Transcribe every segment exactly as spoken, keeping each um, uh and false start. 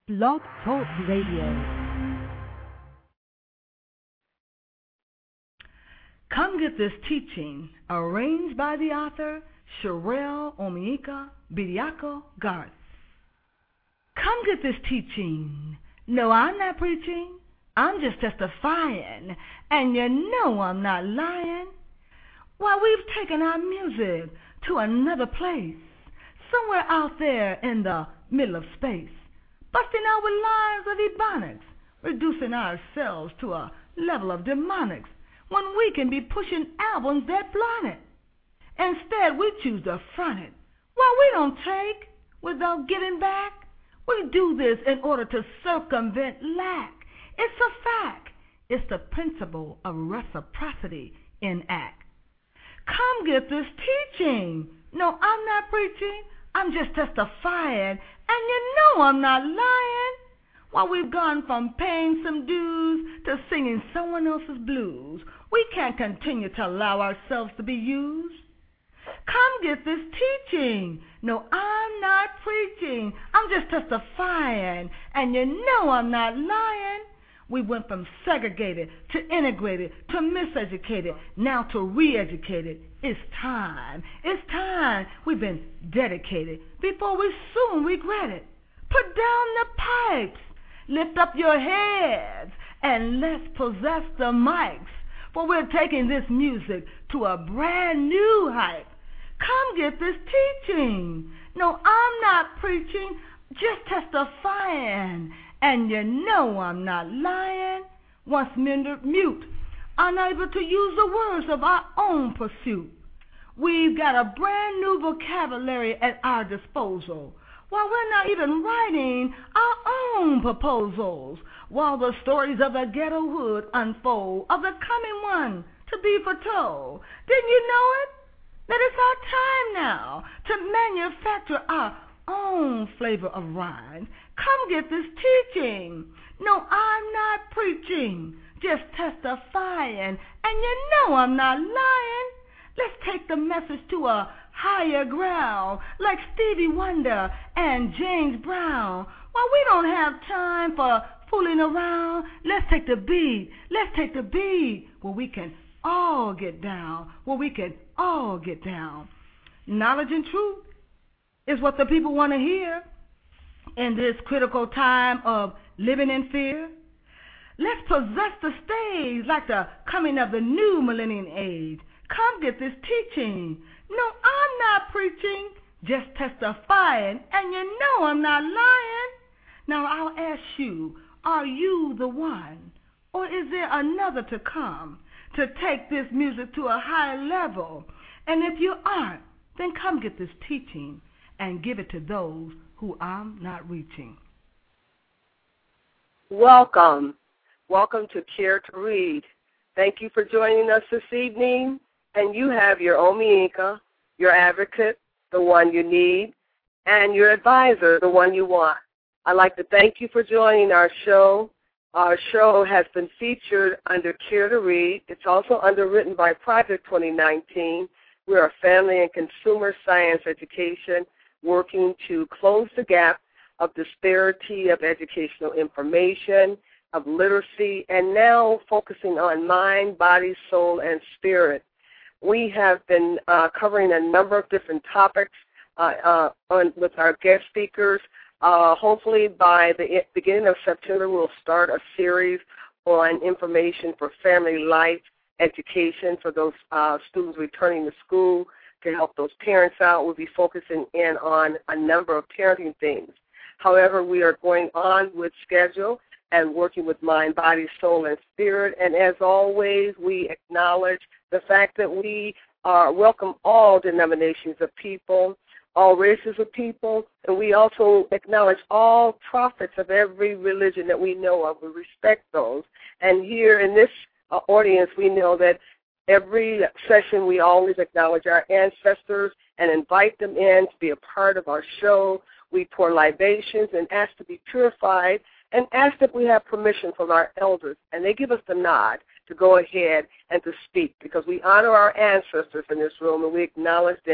Blog Talk Radio. Come get this teaching, arranged by the author Sherelle Omiika Bediako Garth. Come get this teaching. No, I'm not preaching. I'm just testifying, and you know I'm not lying. Why, we've taken our music to another place, somewhere out there in the middle of space, busting out with lines of ebonics, reducing ourselves to a level of demonics, when we can be pushing albums that blunt it. Instead, we choose to front it. Well, we don't take without giving back. We do this in order to circumvent lack. It's a fact. It's the principle of reciprocity in act. Come get this teaching. No, I'm not preaching. I'm just testifying, and you know I'm not lying. While we've gone from paying some dues to singing someone else's blues, we can't continue to allow ourselves to be used. Come get this teaching. No, I'm not preaching. I'm just testifying, and you know I'm not lying. We went from segregated to integrated to miseducated, now to re-educated. It's time. It's time. We've been dedicated before we soon regret it. Put down the pipes. Lift up your heads, and let's possess the mics, for we're taking this music to a brand new height. Come get this teaching. No, I'm not preaching, just testifying. And you know I'm not lying. Once mute, unable to use the words of our own pursuit. We've got a brand new vocabulary at our disposal, while we're not even writing our own proposals, while the stories of the ghetto hood unfold, of the coming one to be foretold. Didn't you know it? That it's our time now to manufacture our own flavor of rhyme. Come get this teaching. No, I'm not preaching, just testifying, and you know I'm not lying. Let's take the message to a higher ground, like Stevie Wonder and James Brown. While we don't have time for fooling around, let's take the beat, let's take the beat, where we can all get down, where we can all get down. Knowledge and truth is what the people want to hear in this critical time of living in fear. Let's possess the stage like the coming of the new millennium age. Come get this teaching. No, I'm not preaching, just testifying, and you know I'm not lying. Now I'll ask you, are you the one, or is there another to come to take this music to a higher level? And if you aren't, then come get this teaching and give it to those who I'm not reaching. Welcome. Welcome to Care to Read. Thank you for joining us this evening. And you have your Omiika, your advocate, the one you need, and your advisor, the one you want. I'd like to thank you for joining our show. Our show has been featured under Care to Read. It's also underwritten by Project twenty nineteen. We're a family and consumer science education working to close the gap of disparity of educational information, of literacy, and now focusing on mind, body, soul, and spirit. We have been uh, covering a number of different topics uh, uh, on, with our guest speakers. Uh, hopefully by the beginning of September, we'll start a series on information for family life education for those uh, students returning to school, to help those parents out. We'll be focusing in on a number of parenting things. However, we are going on with schedule and working with mind, body, soul, and spirit. And as always, we acknowledge the fact that we uh, welcome all denominations of people, all races of people, and we also acknowledge all prophets of every religion that we know of. We respect those. And here in this uh, audience, we know that every session we always acknowledge our ancestors and invite them in to be a part of our show. We pour libations and ask to be purified and ask that we have permission from our elders, and they give us the nod to go ahead and to speak, because we honor our ancestors in this room and we acknowledge them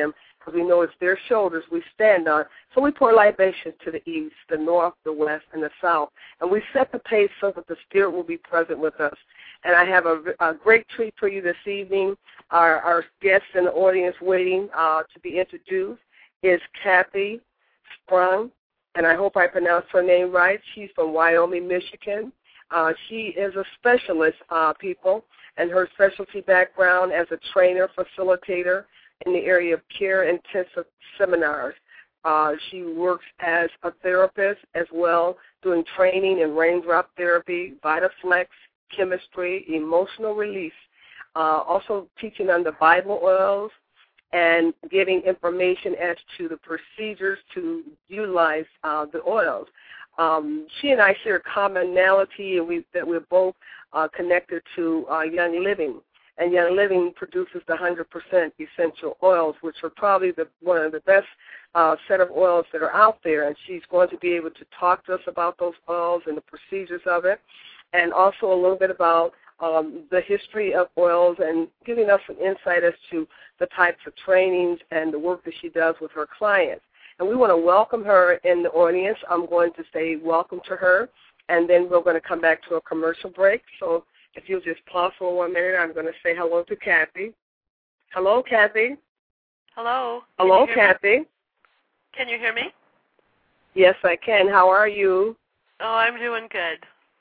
because we know it's their shoulders we stand on. So we pour libations to the east, the north, the west, and the south. And we set the pace so that the Spirit will be present with us. And I have a, a great treat for you this evening. Our, our guest in the audience waiting uh, to be introduced is Kathy Sprung, and I hope I pronounced her name right. She's from Wyoming, Michigan. Uh, she is a specialist, uh, people, and her specialty background as a trainer, facilitator in the area of care intensive seminars. Uh, she works as a therapist as well, doing training in raindrop therapy, VitaFlex, chemistry, emotional release, uh, also teaching on the Bible oils and giving information as to the procedures to utilize uh, the oils. Um, she and I share commonality, and we that we're both uh, connected to uh, Young Living. And Young Living produces the one hundred percent essential oils, which are probably the, one of the best uh, set of oils that are out there. And she's going to be able to talk to us about those oils and the procedures of it, and also a little bit about um, the history of oils and giving us some insight as to the types of trainings and the work that she does with her clients. And we want to welcome her in the audience. I'm going to say welcome to her, and then we're going to come back to a commercial break. So if you'll just pause for one minute, I'm going to say hello to Kathy. Hello, Kathy. Hello. Hello, Kathy. Me? Can you hear me? Yes, I can. How are you? Oh, I'm doing good.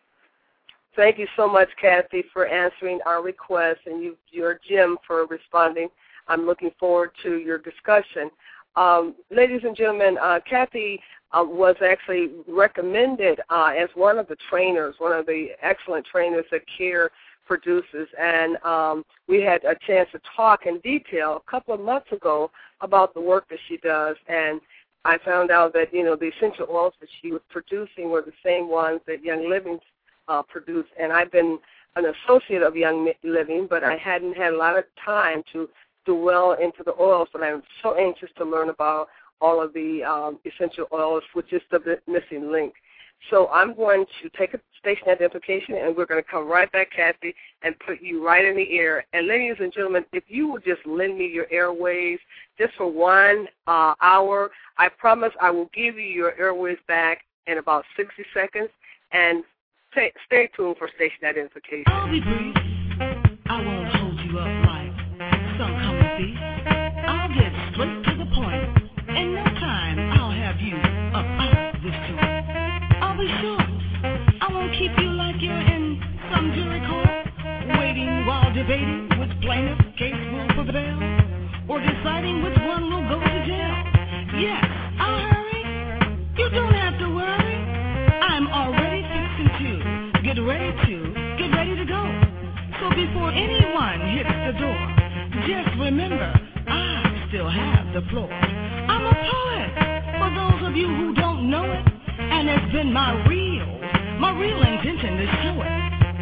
Thank you so much, Kathy, for answering our request, and you, you're Jim for responding. I'm looking forward to your discussion. Um, ladies and gentlemen, uh, Kathy uh, was actually recommended uh, as one of the trainers, one of the excellent trainers that CARE produces, and um, we had a chance to talk in detail a couple of months ago about the work that she does, and I found out that, you know, the essential oils that she was producing were the same ones that Young Living uh, produced, and I've been an associate of Young Living, but I hadn't had a lot of time to do well into the oils, but I'm so anxious to learn about all of the um, essential oils, which is the missing link. So I'm going to take a station identification, and we're going to come right back, Kathy, and put you right in the air. And ladies and gentlemen, if you would just lend me your airwaves just for one uh, hour, I promise I will give you your airwaves back in about sixty seconds. And stay, stay tuned for station identification. I'll be brief. I won't hold you up like some common thief. I'll get straight to the point. In no time, I'll have you up out this joint. I'll be short. I won't keep you like you're in some jury court, waiting while debating which plaintiff's case will prevail, or deciding which one will go to jail. Yes, I'll hurry. You don't have to worry. I'm already fixing to get ready to get ready to go. So before anyone hits the door, just remember, I still have the floor. I'm a poet, for those of you who don't know it, and it's been my real, my real intention to show it.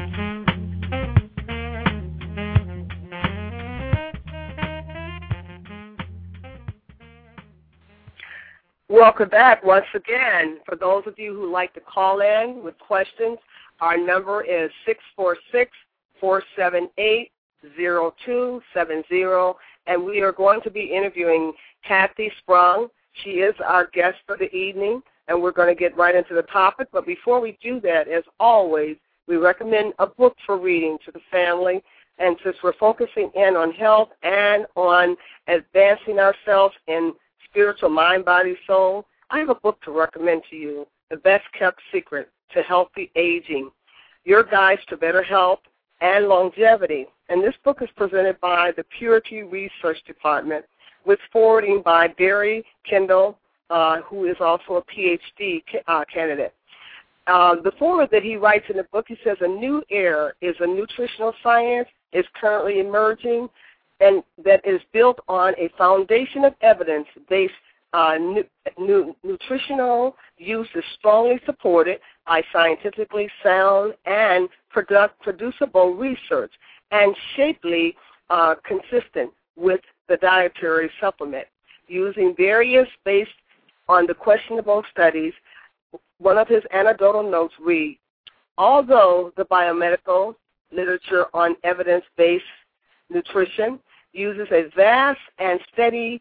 Welcome back once again. For those of you who like to call in with questions, our number is six four six, four seven eight, zero two seven zero, and we are going to be interviewing Kathy Sprung. She is our guest for the evening, and we're going to get right into the topic. But before we do that, as always, we recommend a book for reading to the family. And since we're focusing in on health and on advancing ourselves in spiritual mind, body, soul, I have a book to recommend to you, The Best Kept Secret to Healthy Aging, Your Guides to Better Health and Longevity. And this book is presented by the Purity Research Department, with forwarding by Barry Kendall, uh, who is also a P H D uh, candidate. Uh, the forward that he writes in the book, he says, a new era is a nutritional science is currently emerging, and that is built on a foundation of evidence-based uh, nu- nu- nutritional use is strongly supported by scientifically sound and product- producible research, and shapely uh, consistent with the dietary supplement. Using various based on the questionable studies, one of his anecdotal notes read, although the biomedical literature on evidence-based nutrition uses a vast and steady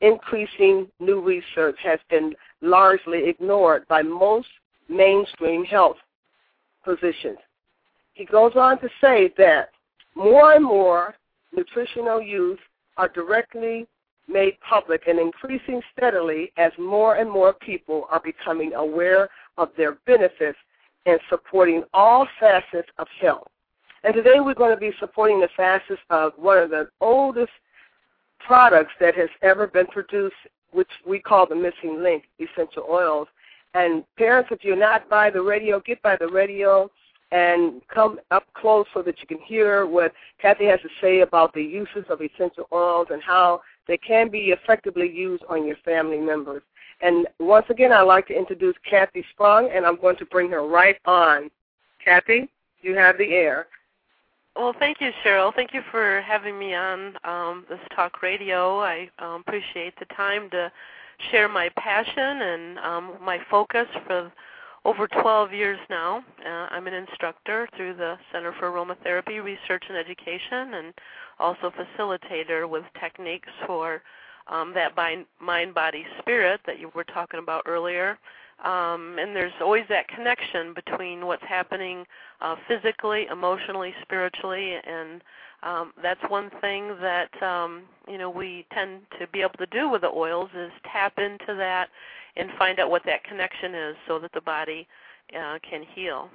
increasing new research has been largely ignored by most mainstream health physicians. He goes on to say that more and more nutritional use are directly made public and increasing steadily as more and more people are becoming aware of their benefits and supporting all facets of health. And today we're going to be supporting the facets of one of the oldest products that has ever been produced, which we call the missing link, essential oils. And parents, if you're not by the radio, get by the radio and come up close so that you can hear what Kathy has to say about the uses of essential oils and how they can be effectively used on your family members. And once again, I'd like to introduce Kathy Sprung, and I'm going to bring her right on. Kathy, you have the air. Well, thank you, Cheryl. Thank you for having me on um, this talk radio. I um, appreciate the time to share my passion and um, my focus for over twelve years now. Uh, I'm an instructor through the Center for Aromatherapy Research and Education, and also facilitator with techniques for um, that mind, body, spirit that you were talking about earlier. Um, and there's always that connection between what's happening uh, physically, emotionally, spiritually, and um, that's one thing that um, you know we tend to be able to do with the oils is tap into that and find out what that connection is so that the body uh, can heal.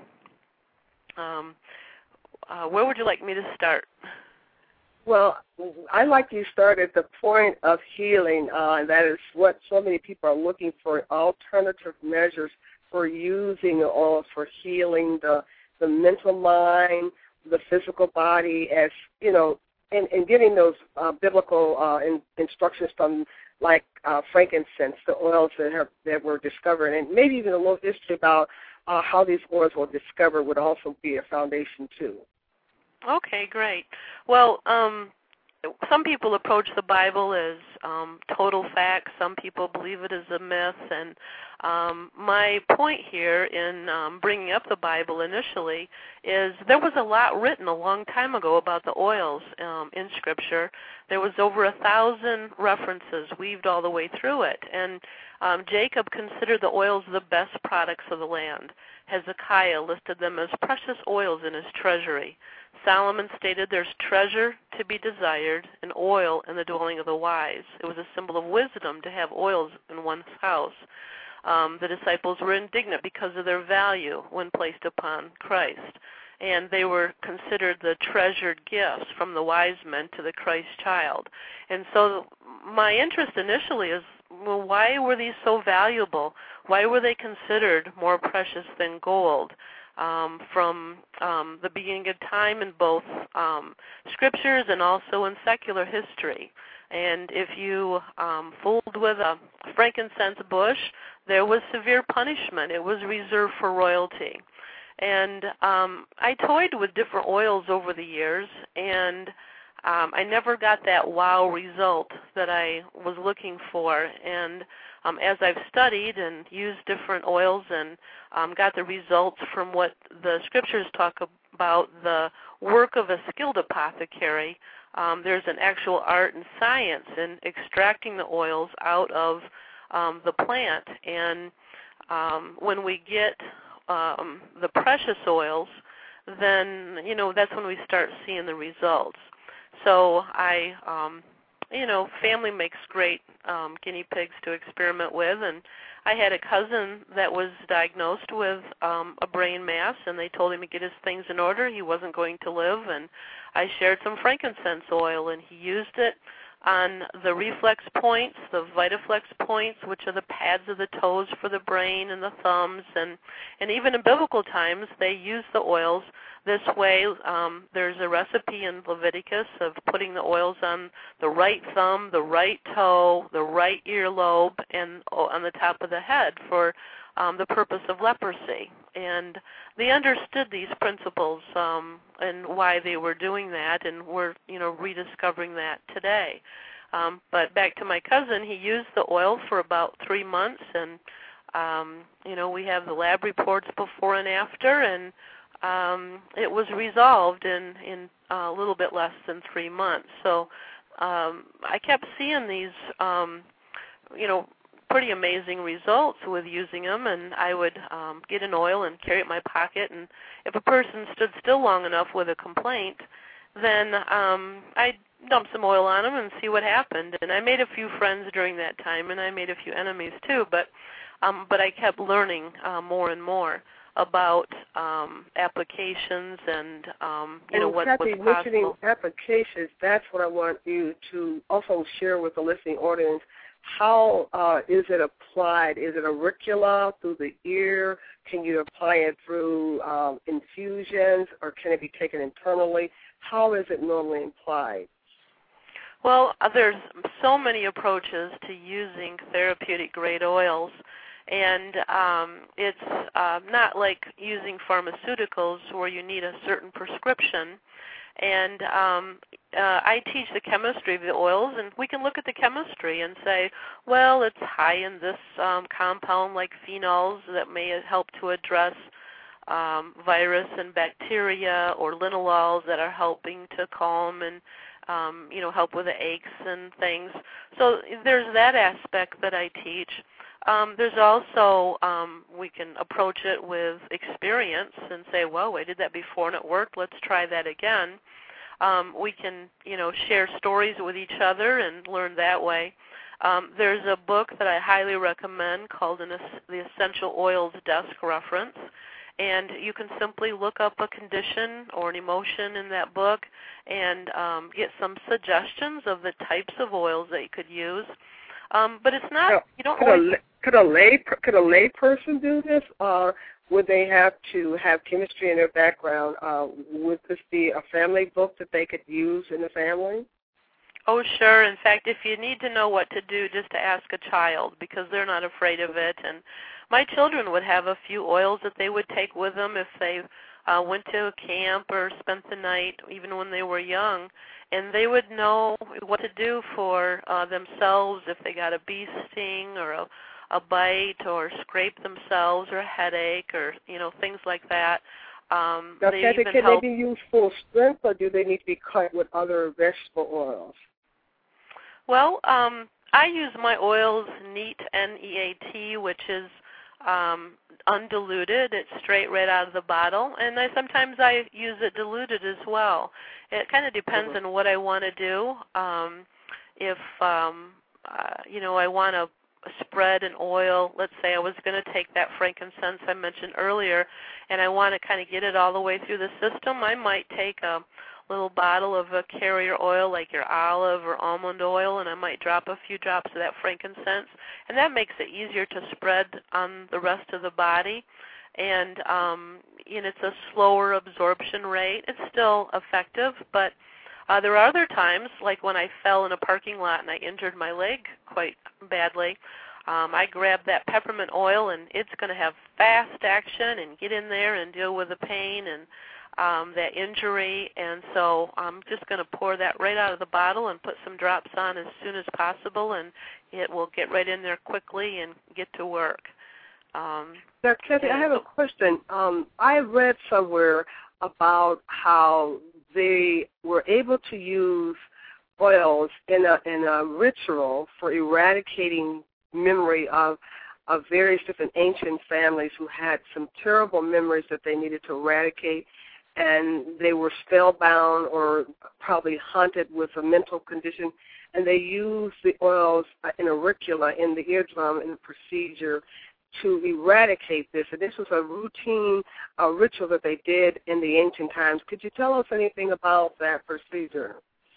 Um, uh, where would you like me to start? Well, I like you start at the point of healing, uh, and that is what so many people are looking for, alternative measures for using the oils for healing the the mental mind, the physical body, as, you know, and, and getting those uh, biblical uh, in, instructions from, like, uh, frankincense, the oils that, have, that were discovered, and maybe even a little history about uh, how these oils were discovered would also be a foundation, too. Okay, great. Well, um, some people approach the Bible as um, total fact. Some people believe it is a myth. And um, my point here in um, bringing up the Bible initially is there was a lot written a long time ago about the oils um, in Scripture. There was over a thousand references weaved all the way through it. And um, Jacob considered the oils the best products of the land. Hezekiah listed them as precious oils in his treasury. Solomon stated there's treasure to be desired and oil in the dwelling of the wise. It was a symbol of wisdom to have oils in one's house. Um, the disciples were indignant because of their value when placed upon Christ, and they were considered the treasured gifts from the wise men to the Christ child. And so my interest initially is, well, why were these so valuable? Why were they considered more precious than gold? Um, from um, the beginning of time in both um, scriptures and also in secular history. And if you um, fooled with a frankincense bush, there was severe punishment. It was reserved for royalty. And um, I toyed with different oils over the years, and um, I never got that wow result that I was looking for. And Um, as I've studied and used different oils and um, got the results from what the scriptures talk about, the work of a skilled apothecary, um, there's an actual art and science in extracting the oils out of um, the plant. And um, when we get um, the precious oils, then, you know, that's when we start seeing the results. So I... Um, You know, family makes great um, guinea pigs to experiment with, and I had a cousin that was diagnosed with um, a brain mass, and they told him to get his things in order. He wasn't going to live, and I shared some frankincense oil, and he used it on the reflex points, the Vitaflex points, which are the pads of the toes for the brain and the thumbs, and, and even in biblical times, they use the oils this way. Um, there's a recipe in Leviticus of putting the oils on the right thumb, the right toe, the right earlobe, and on the top of the head for um, the purpose of leprosy. And they understood these principles um, and why they were doing that, and we're, you know, rediscovering that today. Um, but back to my cousin, he used the oil for about three months, and, um, you know, we have the lab reports before and after, and um, it was resolved in, in a little bit less than three months. So um, I kept seeing these um, you know, pretty amazing results with using them, and I would um, get an oil and carry it in my pocket, and if a person stood still long enough with a complaint, then um, I'd dump some oil on them and see what happened. And I made a few friends during that time, and I made a few enemies too, but um, but I kept learning uh, more and more about um, applications and, um, you and know, what Kathy, was mentioning possible. applications, that's what I want you to also share with the listening audience. How uh, is it applied? Is it auricula, through the ear? Can you apply it through um, infusions, or can it be taken internally? How is it normally applied? Well, uh, there's so many approaches to using therapeutic-grade oils, and um, it's uh, not like using pharmaceuticals where you need a certain prescription. And um, uh, I teach the chemistry of the oils, and we can look at the chemistry and say, well, it's high in this um, compound like phenols that may help to address um, virus and bacteria, or linalols that are helping to calm and um, you know, help with the aches and things. So there's that aspect that I teach. Um, there's also, um, we can approach it with experience and say, well, I did that before and it worked, let's try that again. Um, we can, you know, share stories with each other and learn that way. Um, there's a book that I highly recommend called an, The Essential Oils Desk Reference, and you can simply look up a condition or an emotion in that book and um, get some suggestions of the types of oils that you could use. Um, but it's not, Now, you don't could, always... a, could a lay could a lay person do this, or would they have to have chemistry in their background? Uh, would this be a family book that they could use in the family? Oh, sure. In fact, if you need to know what to do, just to ask a child, because they're not afraid of it. And my children would have a few oils that they would take with them if they uh, went to a camp or spent the night, even when they were young. And they would know what to do for uh, themselves if they got a bee sting or a, a bite, or scrape themselves, or a headache, or, you know, things like that. Um, Now, they Kathy, even can help... they be used full strength, or do they need to be cut with other vegetable oils? Well, um, I use my oils neat, N E A T, which is um, undiluted. It's straight right out of the bottle. And I sometimes I use it diluted as well. It kind of depends Mm-hmm. on what I want to do. Um, if, um, uh, you know, I want to spread an oil, let's say I was going to take that frankincense I mentioned earlier, and I want to kind of get it all the way through the system, I might take a little bottle of a carrier oil like your olive or almond oil, and I might drop a few drops of that frankincense, and that makes it easier to spread on the rest of the body. And um, you know, it's a slower absorption rate. It's still effective, but uh, there are other times, like when I fell in a parking lot and I injured my leg quite badly. Um, I grabbed that peppermint oil, and it's going to have fast action and get in there and deal with the pain and Um, that injury, and so I'm just going to pour that right out of the bottle and put some drops on as soon as possible, and it will get right in there quickly and get to work. Um, Now, Kathy, I have a question. Um, I read somewhere about how they were able to use oils in a in a ritual for eradicating memory of of various different ancient families who had some terrible memories that they needed to eradicate. And they were spellbound or probably haunted with a mental condition, and they used the oils in auricula in the eardrum in the procedure to eradicate this. And this was a routine uh, ritual that they did in the ancient times. Could you tell us anything about that procedure?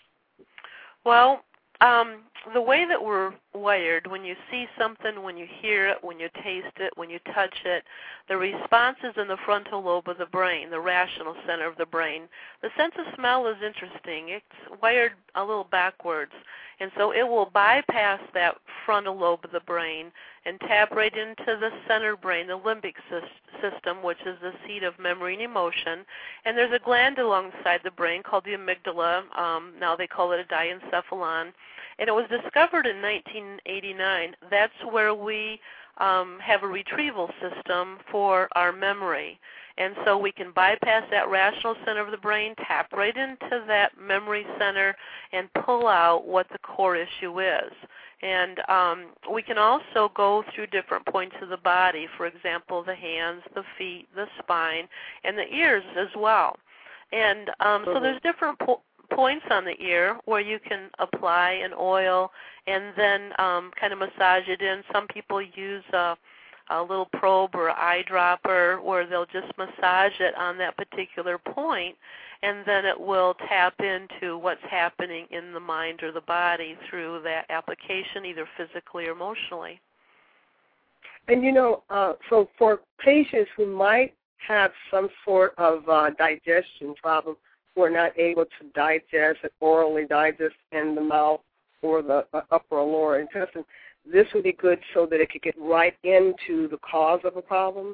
Well, um, the way that we're wired, when you see something, when you hear it, when you taste it, when you touch it, the response is in the frontal lobe of the brain, the rational center of the brain. The sense of smell is interesting. It's wired a little backwards, and so it will bypass that frontal lobe of the brain and tap right into the center brain, the limbic system, which is the seat of memory and emotion. And there's a gland alongside the brain called the amygdala. Um, now they call it a diencephalon. And it was discovered in nineteen eighty-nine. That's where we um, have a retrieval system for our memory. And so we can bypass that rational center of the brain, tap right into that memory center, and pull out what the core issue is. And um, we can also go through different points of the body, for example, the hands, the feet, the spine, and the ears as well. And um, so there's different po- points on the ear where you can apply an oil and then um, kind of massage it in. Some people use a, a little probe or eyedropper where they'll just massage it on that particular point, and then it will tap into what's happening in the mind or the body through that application, either physically or emotionally. And, you know, uh, so for patients who might have some sort of uh, digestion problem, who are not able to digest, orally digest in the mouth or the uh, upper or lower intestine, this would be good so that it could get right into the cause of a problem?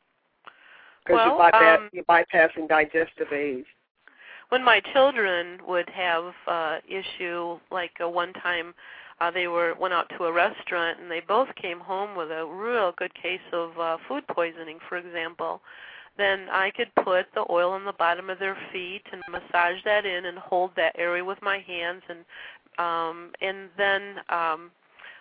Because well, you're, bypass, um, you're bypassing digestive aids. When my children would have uh, issue, like uh, one time uh, they were went out to a restaurant and they both came home with a real good case of uh, food poisoning, for example, then I could put the oil on the bottom of their feet and massage that in and hold that area with my hands, and um, and then um,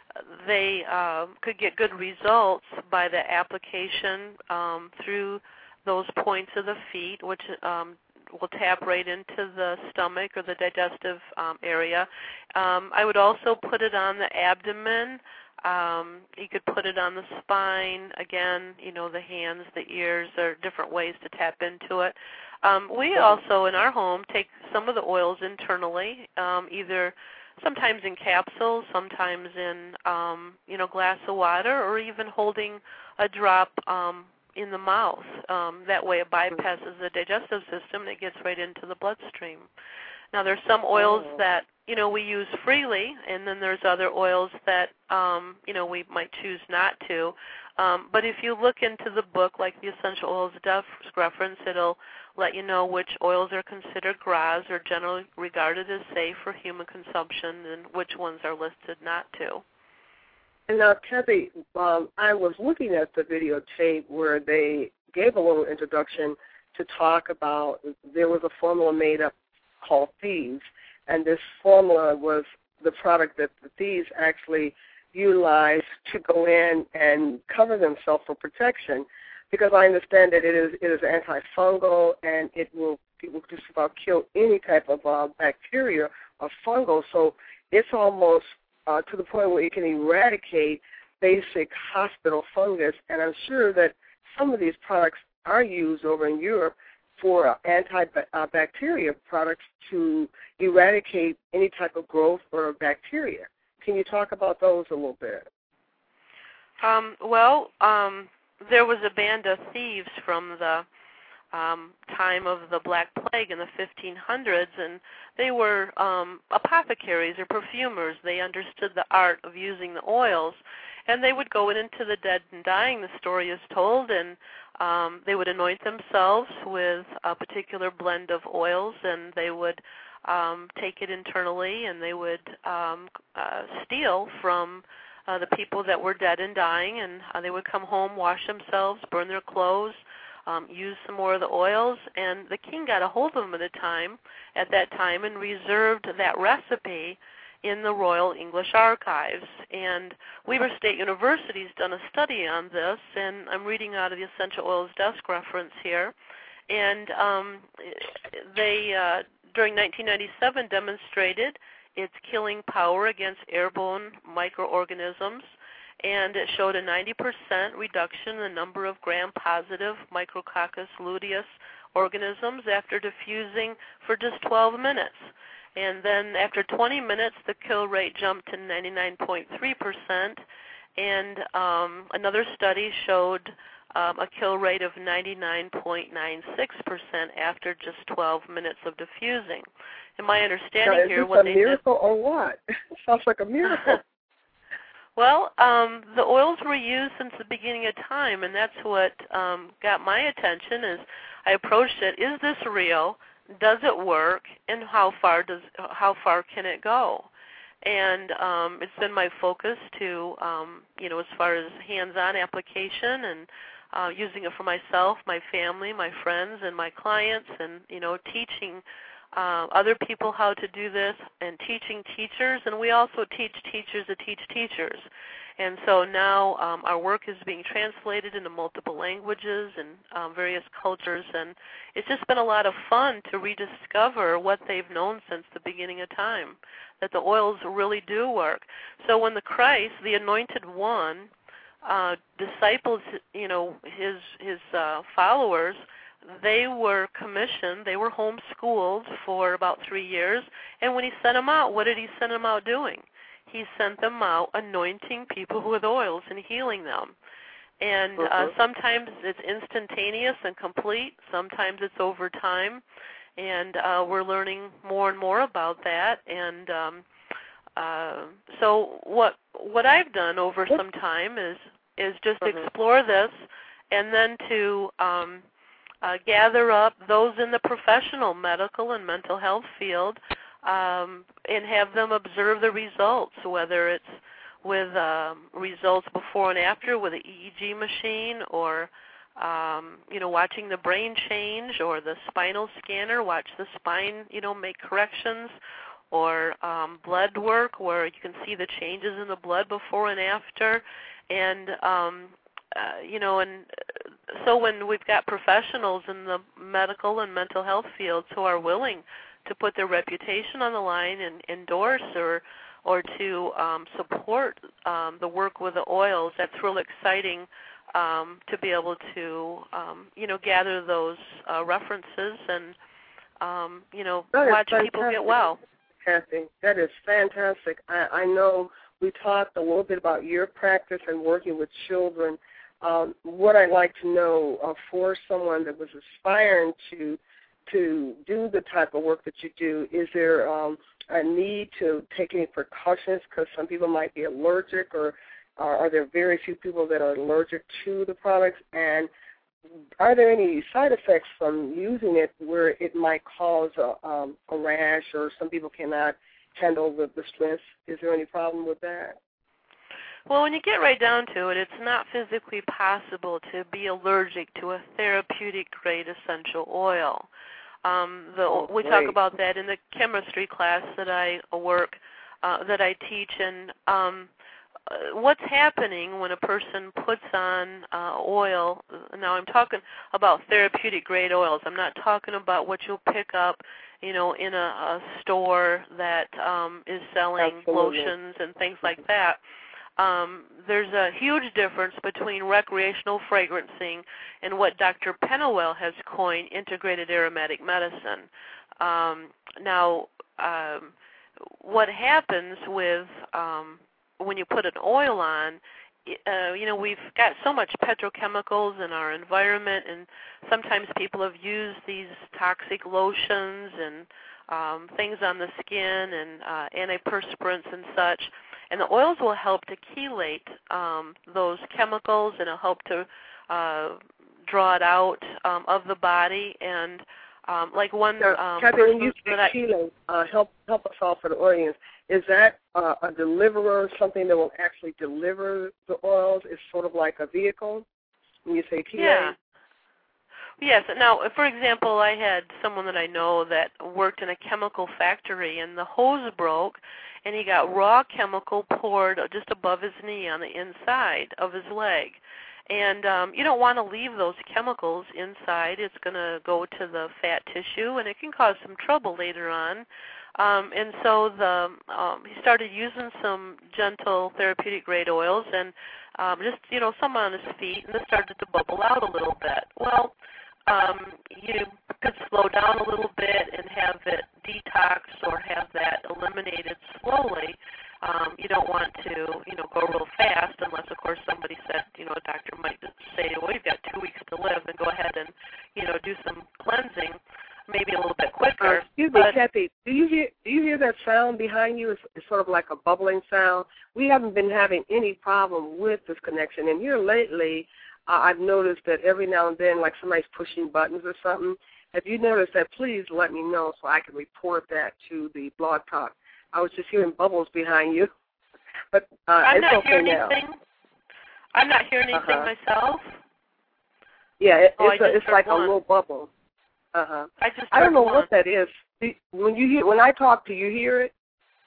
they uh, could get good results by the application um, through those points of the feet, which um, will tap right into the stomach or the digestive um, area. Um, I would also put it on the abdomen. Um, you could put it on the spine. Again, you know, the hands, the ears, are different ways to tap into it. Um, we also, in our home, take some of the oils internally, um, either sometimes in capsules, sometimes in, um, you know, glass of water, or even holding a drop um, in the mouth. Um, that way it bypasses the digestive system and it gets right into the bloodstream. Now, there's some oils Oh. that, you know, we use freely, and then there's other oils that, um, you know, we might choose not to. Um, but if you look into the book, like the Essential Oils Desk Reference, it'll let you know which oils are considered gras or generally regarded as safe for human consumption and which ones are listed not to. And now, Kathy, um, I was looking at the videotape where they gave a little introduction to talk about there was a formula made up called Thieves, and this formula was the product that the thieves actually utilized to go in and cover themselves for protection, because I understand that it is it is antifungal and it will it will just about kill any type of uh, bacteria or fungal. So it's almost uh, to the point where it can eradicate basic hospital fungus. And I'm sure that some of these products are used over in Europe for uh, antibacterial products to eradicate any type of growth or bacteria. Can you talk about those a little bit? Um, well, um, there was a band of thieves from the um, time of the Black Plague in the fifteen hundreds, and they were um, apothecaries or perfumers. They understood the art of using the oils, and they would go into the dead and dying, the story is told, and um, they would anoint themselves with a particular blend of oils, and they would um, take it internally, and they would um, uh, steal from uh, the people that were dead and dying, and uh, they would come home, wash themselves, burn their clothes, um, use some more of the oils, and the king got a hold of them at a time, at that time, and reserved that recipe in the Royal English Archives. And Weber State University's done a study on this, and I'm reading out of the Essential Oils Desk Reference here. And um, they, uh, during nineteen ninety-seven, demonstrated its killing power against airborne microorganisms, and it showed a ninety percent reduction in the number of gram-positive Micrococcus luteus organisms after diffusing for just twelve minutes. And then after twenty minutes, the kill rate jumped to ninety-nine point three percent, and um, another study showed um, a kill rate of ninety-nine point nine six percent after just twelve minutes of diffusing. And my understanding now, here, is what this a they miracle did, or what? Sounds like a miracle. well, um, the oils were used since the beginning of time, and that's what um, got my attention. Is I approached it: is this real? Does it work? And how far does how far can it go? And um, it's been my focus to, um, you know, as far as hands-on application and uh, using it for myself, my family, my friends, and my clients, and you know, teaching uh, other people how to do this and teaching teachers, and we also teach teachers that teach teachers. And so now um, our work is being translated into multiple languages and um, various cultures, and it's just been a lot of fun to rediscover what they've known since the beginning of time, that the oils really do work. So when the Christ, the Anointed One, uh, disciples, you know, his his uh, followers, they were commissioned, they were homeschooled for about three years, and when he sent them out, what did he send them out doing? He sent them out anointing people with oils and healing them. And uh, sometimes it's instantaneous and complete, sometimes it's over time, and uh, we're learning more and more about that. And um, uh, so what what I've done over some time is, is just mm-hmm. explore this, and then to um, Uh, gather up those in the professional medical and mental health field um, and have them observe the results, whether it's with um, results before and after with an E E G machine, or um, you know, watching the brain change, or the spinal scanner, watch the spine, you know, make corrections, or um, blood work where you can see the changes in the blood before and after, and um, Uh, you know, and so when we've got professionals in the medical and mental health fields who are willing to put their reputation on the line and endorse or or to um, support um, the work with the oils, that's real exciting um, to be able to, um, you know, gather those uh, references and, um, you know, watch people get well. Kathy, that is fantastic. I, I know we talked a little bit about your practice and working with children. Um, what I'd like to know uh, for someone that was aspiring to to do the type of work that you do, is there um, a need to take any precautions because some people might be allergic, or uh, are there very few people that are allergic to the products? And are there any side effects from using it where it might cause a, um, a rash, or some people cannot handle the, the stress? Is there any problem with that? Well, when you get right down to it, it's not physically possible to be allergic to a therapeutic-grade essential oil. Um, the, oh, we talk about that in the chemistry class that I work, uh, that I teach, and um, uh, what's happening when a person puts on uh, oil. Now, I'm talking about therapeutic-grade oils. I'm not talking about what you'll pick up, you know, in a, a store that um, is selling Absolutely. lotions and things like that. Um, there's a huge difference between recreational fragrancing and what Doctor Penawell has coined integrated aromatic medicine. Um, now, um, what happens with um, when you put an oil on, uh, you know, we've got so much petrochemicals in our environment, and sometimes people have used these toxic lotions and um, things on the skin and uh, antiperspirants and such. And the oils will help to chelate um, those chemicals, and it'll help to uh, draw it out um, of the body. And um, like one now, um, Kathy, person when you say that chelate, uh, help help us all for the audience. Is that uh, a deliverer, something that will actually deliver the oils? It's sort of like a vehicle when you say chelate? Yeah. Yes. Now, for example, I had someone that I know that worked in a chemical factory, and the hose broke, and he got raw chemical poured just above his knee on the inside of his leg. And um, you don't want to leave those chemicals inside. It's going to go to the fat tissue, and it can cause some trouble later on. Um, and so the um, he started using some gentle therapeutic-grade oils, and um, just, you know, some on his feet, and it started to bubble out a little bit. Well, um, you could slow down a little bit and have it detox or have that eliminated slowly. Um, you don't want to, you know, go real fast unless, of course, somebody said, you know, a doctor might say, well, you've got two weeks to live, and go ahead and, you know, do some cleansing, maybe a little bit quicker. Uh, excuse me, Kathy, do you hear do you hear that sound behind you? It's, it's sort of like a bubbling sound. We haven't been having any problem with this connection, and here lately, uh, I've noticed that every now and then, like somebody's pushing buttons or something. If you notice that, please let me know so I can report that to the Blog Talk. I was just hearing bubbles behind you, but uh, I'm it's not okay hearing now. anything. I'm not hearing anything uh-huh. myself. Yeah, it, oh, it's, a, it's like one. a little bubble. Uh huh. I just I don't know one. what that is. When you hear, when I talk to you, hear it.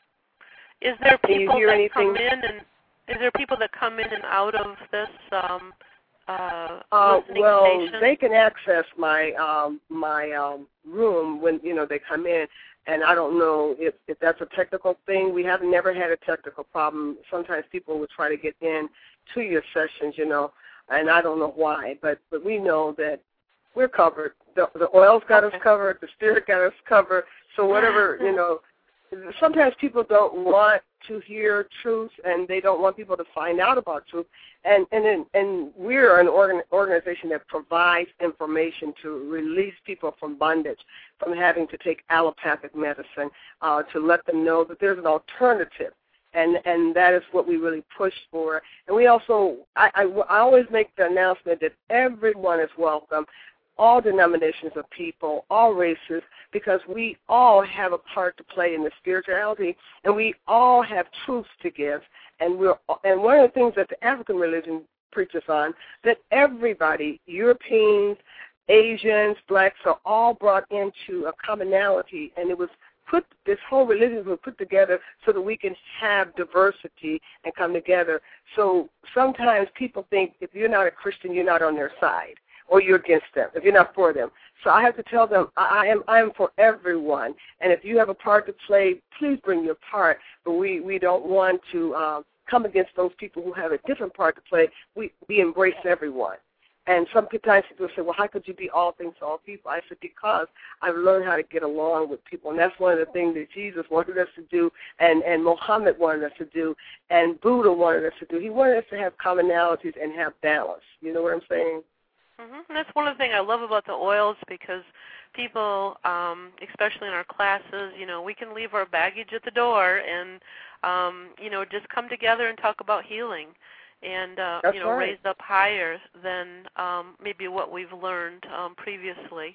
Is there Can people you hear that anything? come in and is there people that come in and out of this um, uh, Uh, listening well, station? they can access my um, my um, room when you know they come in, and I don't know if, if that's a technical thing. We have never had a technical problem. Sometimes people will try to get in to your sessions, you know, and I don't know why, but but we know that we're covered. The, the oil's got okay. us covered. The spirit got us covered. So whatever, you know. Sometimes people don't want to hear truth, and they don't want people to find out about truth. And and then, and we're an organ, organization that provides information to release people from bondage, from having to take allopathic medicine, uh, to let them know that there's an alternative. And and that is what we really push for. And we also, I, I, I always make the announcement that everyone is welcome, all denominations of people, all races, because we all have a part to play in the spirituality, and we all have truths to give. And we're and one of the things that the African religion preaches on, that everybody, Europeans, Asians, blacks, are all brought into a commonality, and it was put, this whole religion was put together so that we can have diversity and come together. So sometimes people think if you're not a Christian, you're not on their side, or you're against them, if you're not for them. So I have to tell them, I am I am for everyone, and if you have a part to play, please bring your part, but we, we don't want to um, come against those people who have a different part to play. We, we embrace everyone. And sometimes people say, well, how could you be all things to all people? I said, because I've learned how to get along with people, and that's one of the things that Jesus wanted us to do, and, and Muhammad wanted us to do, and Buddha wanted us to do. He wanted us to have commonalities and have balance. You know what I'm saying? Mm-hmm. And that's one of the things I love about the oils, because people, um, especially in our classes, you know, we can leave our baggage at the door and, um, you know, just come together and talk about healing and, uh, you know, right. raise up higher than um, maybe what we've learned um, previously.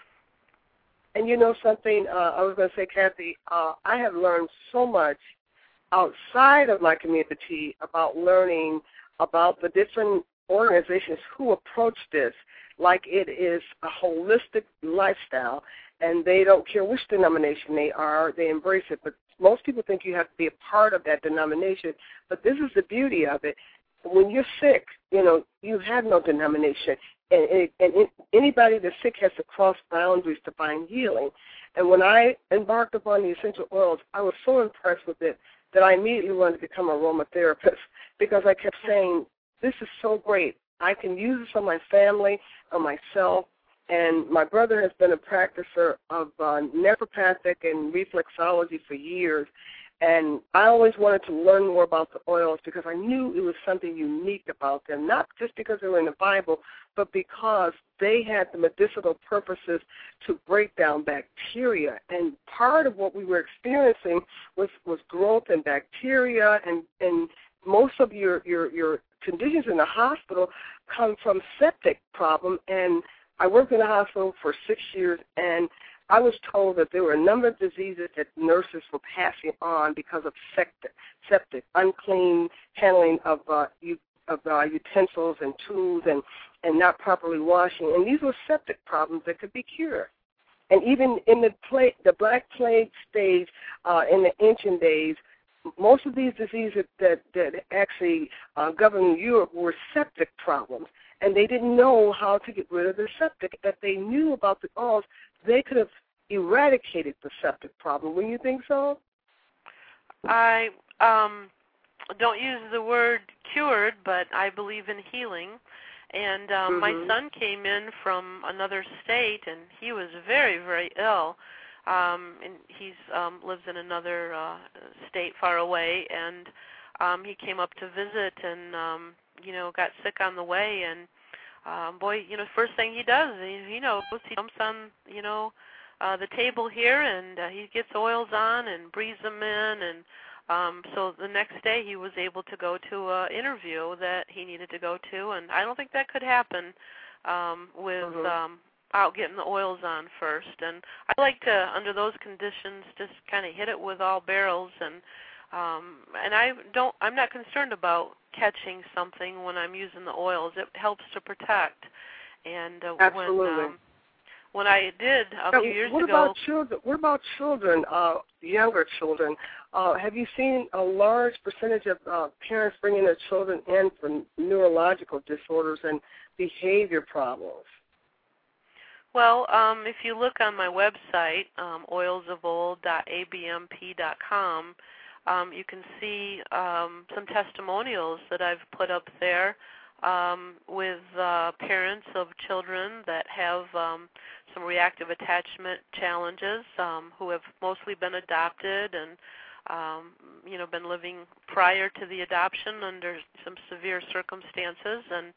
And you know something, uh, I was going to say, Kathy, uh, I have learned so much outside of my community about learning about the different organizations who approach this like it is a holistic lifestyle, and they don't care which denomination they are, they embrace it. But most people think you have to be a part of that denomination, but this is the beauty of it. When you're sick, you know, you have no denomination, and, and, and anybody that's sick has to cross boundaries to find healing. And when I embarked upon the essential oils, I was so impressed with it that I immediately wanted to become an aromatherapist, because I kept saying, this is so great. I can use this on my family, on myself, and my brother has been a practicer of uh, naturopathic and reflexology for years, and I always wanted to learn more about the oils because I knew it was something unique about them, not just because they were in the Bible, but because they had the medicinal purposes to break down bacteria. And part of what we were experiencing was, was growth in bacteria, and, and most of your, your, your conditions in the hospital come from septic problem. And I worked in the hospital for six years, and I was told that there were a number of diseases that nurses were passing on because of septic, septic unclean handling of uh, u- of uh, utensils and tools, and, and not properly washing. And these were septic problems that could be cured. And even in the plague, the Black Plague stage, uh, in the ancient days, most of these diseases that, that actually uh, governed Europe were septic problems, and they didn't know how to get rid of the septic. If they knew about the oils, they could have eradicated the septic problem. Wouldn't you think so? I um, don't use the word cured, but I believe in healing. And um, mm-hmm. my son came in from another state, and he was very, very ill. Um, and he's um, lives in another uh, state far away, and um, he came up to visit, and um, you know, got sick on the way. And um, boy, you know, first thing he does, he, you know, he jumps on, you know, uh, the table here, and uh, he gets oils on and breathes them in, and um, so the next day he was able to go to an interview that he needed to go to, and I don't think that could happen um, with. Mm-hmm. Um, out getting the oils on first, and I like to, under those conditions, just kind of hit it with all barrels, and um, and I don't, I'm not concerned about catching something when I'm using the oils. It helps to protect, and uh, Absolutely. when um, when I did a now, few years what ago. About children, what about children, uh, younger children? Uh, have you seen a large percentage of uh, parents bringing their children in for neurological disorders and behavior problems? Well, um, if you look on my website, um, oils of old dot a b m p dot com, um, you can see um, some testimonials that I've put up there um, with uh, parents of children that have um, some reactive attachment challenges, um, who have mostly been adopted and um, you know been living prior to the adoption under some severe circumstances. And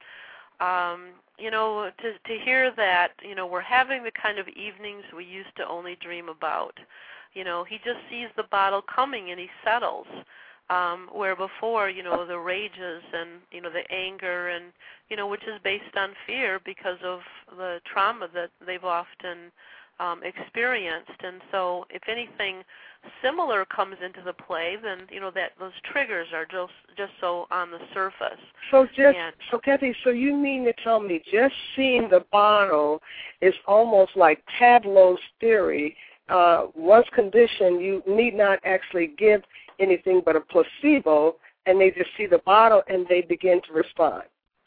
Um, you know, to to hear that, you know, we're having the kind of evenings we used to only dream about. You know, he just sees the bottle coming and he settles. Um, where before, you know, the rages and, you know, the anger and, you know, which is based on fear because of the trauma that they've often um, experienced. And so if anything similar comes into the play, then, you know, that those triggers are just just so on the surface. So just and, so Kathy, so you mean to tell me just seeing the bottle is almost like Pavlov's theory. Uh, once conditioned, you need not actually give anything but a placebo, and they just see the bottle and they begin to respond.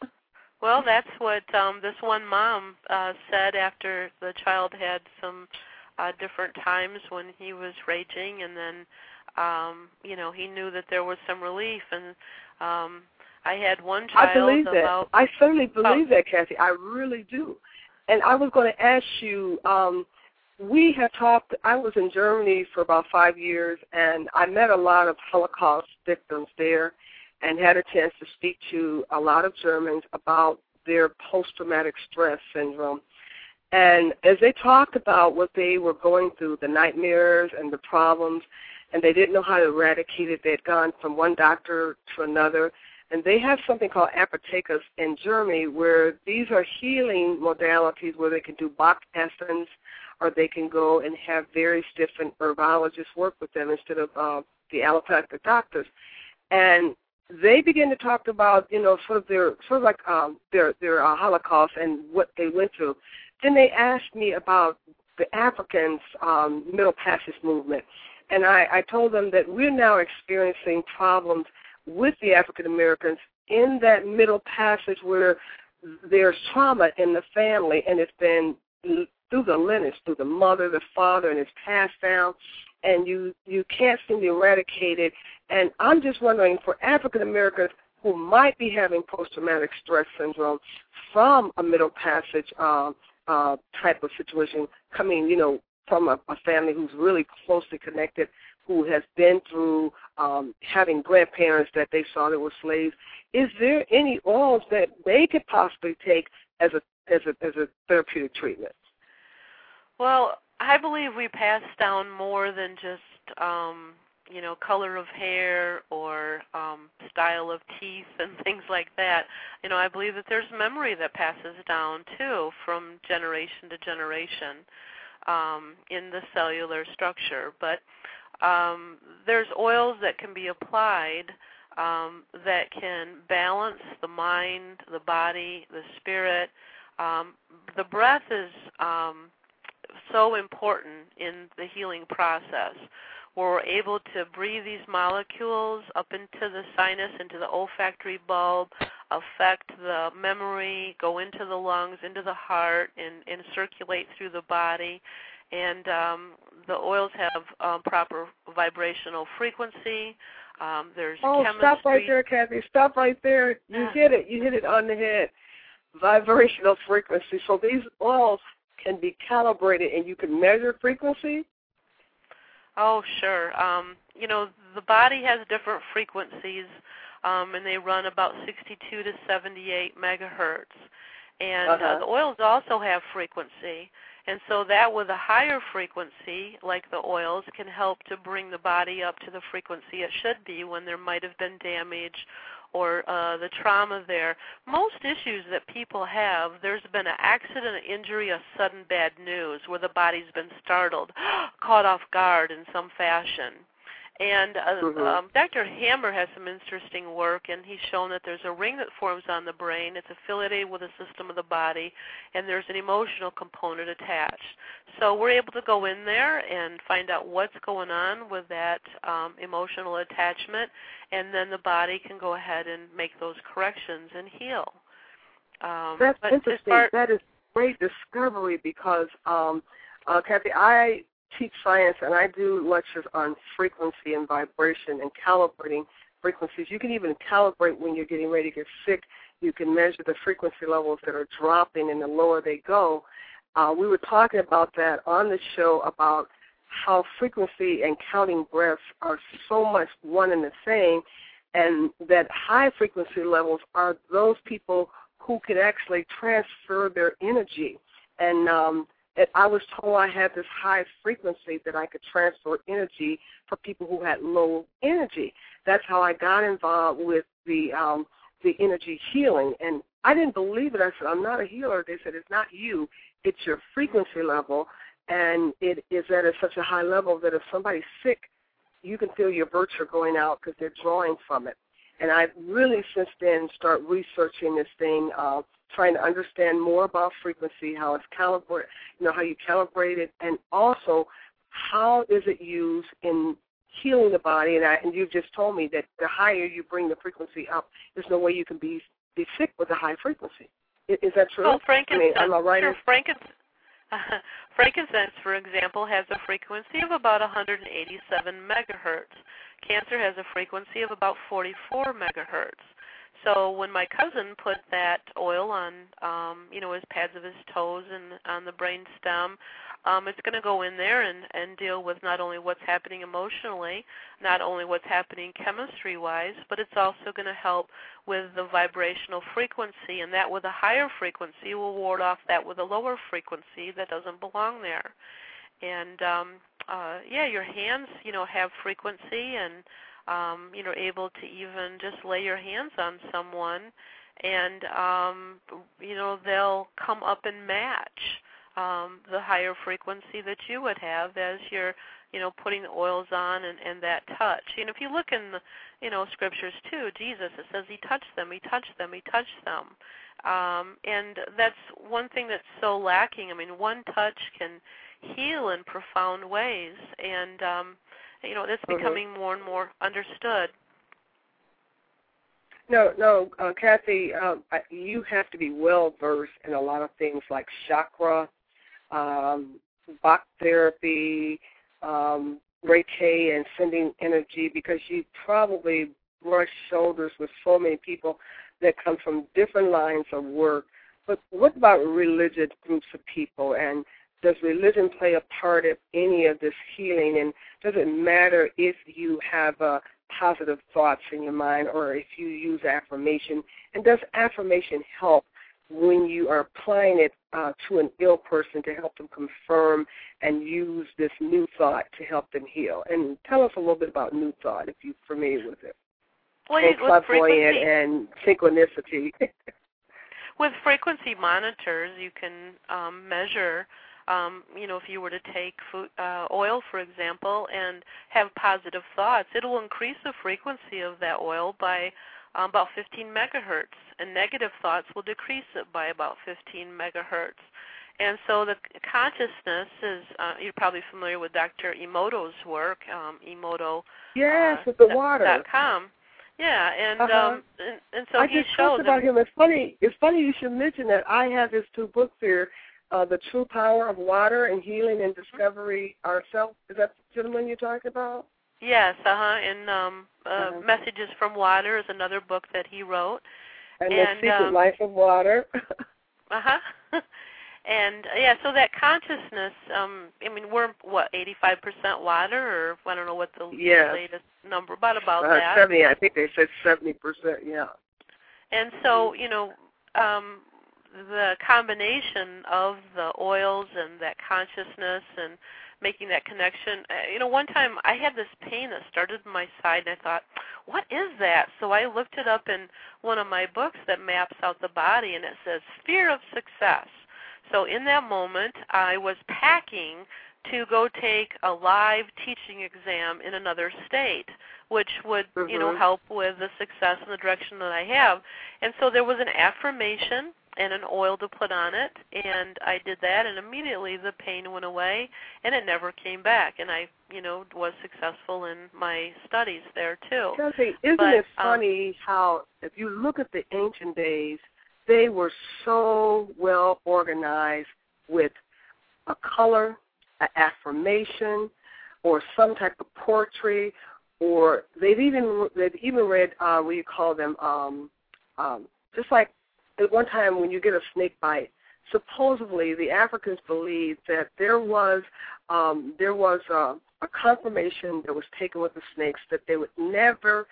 Well, that's what um, this one mom uh, said after the child had some uh, different times when he was raging, and then, um, you know, he knew that there was some relief. And um, I had one child I believe about... that. I certainly believe oh. that, Kathy. I really do. And I was going to ask you, um, we have talked, I was in Germany for about five years, and I met a lot of Holocaust victims there and had a chance to speak to a lot of Germans about their post-traumatic stress syndrome. And as they talked about what they were going through, the nightmares and the problems, and they didn't know how to eradicate it, they had gone from one doctor to another. And they have something called Apothekas in Germany where these are healing modalities where they can do Bach essence, or they can go and have various different herbologists work with them instead of uh, the allopathic doctors. And they begin to talk about, you know, sort of their, sort of like um, their their uh, Holocaust and what they went through. Then they asked me about the Africans' um, Middle Passage movement, and I, I told them that we're now experiencing problems with the African Americans in that Middle Passage where there's trauma in the family, and it's been through the lineage, through the mother, the father, and it's passed down, and you, you can't seem to eradicate it. And I'm just wondering, for African Americans who might be having post-traumatic stress syndrome from a Middle Passage uh, uh, type of situation, coming, you know, from a, a family who's really closely connected, who has been through um, having grandparents that they saw that were slaves, is there any oils that they could possibly take as a as a as a therapeutic treatment? Well, I believe we pass down more than just, um, you know, color of hair or um, style of teeth and things like that. You know, I believe that there's memory that passes down, too, from generation to generation um, in the cellular structure. But um, there's oils that can be applied um, that can balance the mind, the body, the spirit. Um, the breath is... Um, so important in the healing process, where we're able to breathe these molecules up into the sinus, into the olfactory bulb, affect the memory, go into the lungs, into the heart, and, and circulate through the body. And um, the oils have um, proper vibrational frequency. Um, there's oh, chemistry. Stop right there, Kathy. Stop right there. You uh, hit it. You hit it on the head. Vibrational frequency. So these oils can be calibrated, and you can measure frequency? Oh, sure. Um, you know, the body has different frequencies, um, and they run about sixty-two to seventy-eight megahertz. And uh-huh. uh, the oils also have frequency. And so that with a higher frequency, like the oils, can help to bring the body up to the frequency it should be when there might have been damage or uh, the trauma there. Most issues that people have, there's been an accident, an injury, a sudden bad news where the body's been startled, caught off guard in some fashion. And uh, Mm-hmm. um, Doctor Hammer has some interesting work, and he's shown that there's a ring that forms on the brain. It's affiliated with a system of the body, and there's an emotional component attached. So we're able to go in there and find out what's going on with that um, emotional attachment, and then the body can go ahead and make those corrections and heal. Um, That's but interesting. far, that is great discovery because, um, uh, Kathy, I teach science and I do lectures on frequency and vibration and calibrating frequencies. You can even calibrate when you're getting ready to get sick. You can measure the frequency levels that are dropping, and the lower they go. Uh, we were talking about that on the show about how frequency and counting breaths are so much one and the same, and that high frequency levels are those people who can actually transfer their energy. And um, it, I was told I had this high frequency that I could transfer energy for people who had low energy. That's how I got involved with the um, the energy healing. And I didn't believe it. I said, I'm not a healer. They said, it's not you. It's your frequency level. And it is at a, such a high level that if somebody's sick, you can feel your virtue going out because they're drawing from it. And I really since then start researching this thing, uh, trying to understand more about frequency, how it's calibrated, you know, how you calibrate it, and also how is it used in healing the body. And, I, and you've just told me that the higher you bring the frequency up, there's no way you can be be sick with a high frequency. Is, is that true? well, frankincense, I mean, am I right? sure, frankincense, uh, frankincense, for example, has a frequency of about one hundred eighty-seven megahertz. Cancer has a frequency of about forty-four megahertz. So when my cousin put that oil on, um, you know, his pads of his toes and on the brain stem, um, it's going to go in there and, and deal with not only what's happening emotionally, not only what's happening chemistry-wise, but it's also going to help with the vibrational frequency, and that with a higher frequency will ward off that with a lower frequency that doesn't belong there. And, um, uh, yeah, your hands, you know, have frequency and, um, you know, able to even just lay your hands on someone and, um, you know, they'll come up and match um, the higher frequency that you would have as you're, you know, putting the oils on and, and that touch. You know, if you look in the, you know, scriptures too, Jesus, it says he touched them, he touched them, he touched them. Um, and that's one thing that's so lacking. I mean, one touch can heal in profound ways, and um, you know, it's becoming mm-hmm. more and more understood. No, no, uh, Kathy, uh, you have to be well versed in a lot of things like chakra, um, Bach therapy, um, Reiki, and sending energy, because you probably brush shoulders with so many people that come from different lines of work. But what about religious groups of people, and does religion play a part of any of this healing? And does it matter if you have uh, positive thoughts in your mind or if you use affirmation? And does affirmation help when you are applying it uh, to an ill person to help them confirm and use this new thought to help them heal? And tell us a little bit about new thought, if you're familiar with it. Well, and with frequency and synchronicity. With frequency monitors, you can um, measure. Um, you know, if you were to take food, uh, oil, for example, and have positive thoughts, it will increase the frequency of that oil by um, about fifteen megahertz, and negative thoughts will decrease it by about fifteen megahertz. And so the consciousness is, uh, you're probably familiar with Doctor Emoto's work, um, Emoto. Yes, uh, with the water. Dot com. Yeah, and, uh-huh. um, and and so I he just shows talked about him. It's funny. It's funny you should mention that. I have his two books here. Uh, the True Power of Water and Healing and Discovery Ourselves. Is that the gentleman you're talking about? Yes, uh-huh. And um, uh, uh-huh. Messages from Water is another book that he wrote. And, and The Secret um, Life of Water. uh-huh. And, uh, yeah, so that consciousness, um, I mean, we're, what, eighty-five percent water, or I don't know what the yes. latest number, but about uh, that. seventy, I think they said seventy percent, yeah. And so, you know, um, the combination of the oils and that consciousness and making that connection. You know, one time I had this pain that started in my side, and I thought, what is that? So I looked it up in one of my books that maps out the body, and it says sphere of success. So in that moment, I was packing to go take a live teaching exam in another state, which would, mm-hmm. you know, help with the success and the direction that I have. And so there was an affirmation and an oil to put on it, and I did that, and immediately the pain went away, and it never came back, and I, you know, was successful in my studies there too. Kelsey, isn't but, it funny um, how, if you look at the ancient days, they were so well organized with a color, an affirmation, or some type of poetry, or they've even they've even read uh, what do you call them, um, um, just like at one time when you get a snake bite, supposedly the Africans believed that there was um, there was a, a confirmation that was taken with the snakes that they would never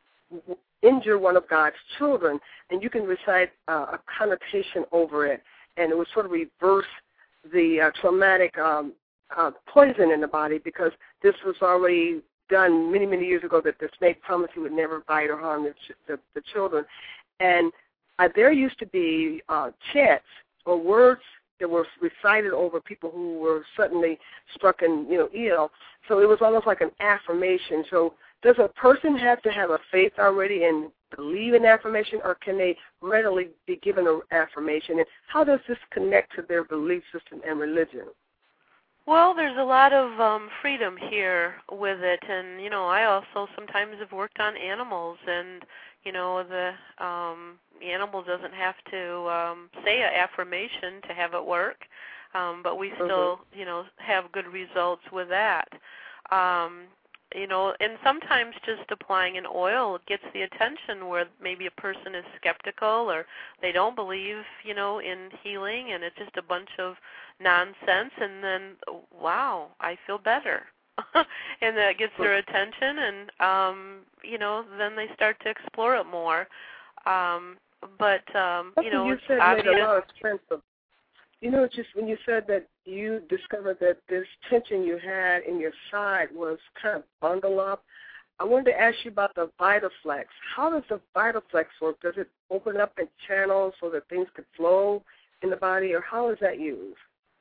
injure one of God's children, and you can recite uh, a connotation over it, and it would sort of reverse the uh, traumatic um, uh, poison in the body, because this was already done many, many years ago, that the snake promised he would never bite or harm the, ch- the, the children. And uh, there used to be uh, chants or words that were recited over people who were suddenly struck and, you know, ill. So it was almost like an affirmation. So does a person have to have a faith already and believe in affirmation, or can they readily be given an affirmation? And how does this connect to their belief system and religion? Well, there's a lot of um, freedom here with it, and, you know, I also sometimes have worked on animals, and, you know, the um, animal doesn't have to um, say an affirmation to have it work, um, but we still, mm-hmm. you know, have good results with that. Um, you know, and sometimes just applying an oil gets the attention where maybe a person is skeptical or they don't believe, you know, in healing, and it's just a bunch of nonsense, and then, wow, I feel better. And that gets their attention, and, um, you know, then they start to explore it more. Um, but, um, you know, you it's said obvious. Made a lot of sense. You know, just when you said that you discovered that this tension you had in your side was kind of bundled up, I wanted to ask you about the VitaFlex. How does the VitaFlex work? Does it open up in channels so that things could flow in the body, or how is that used?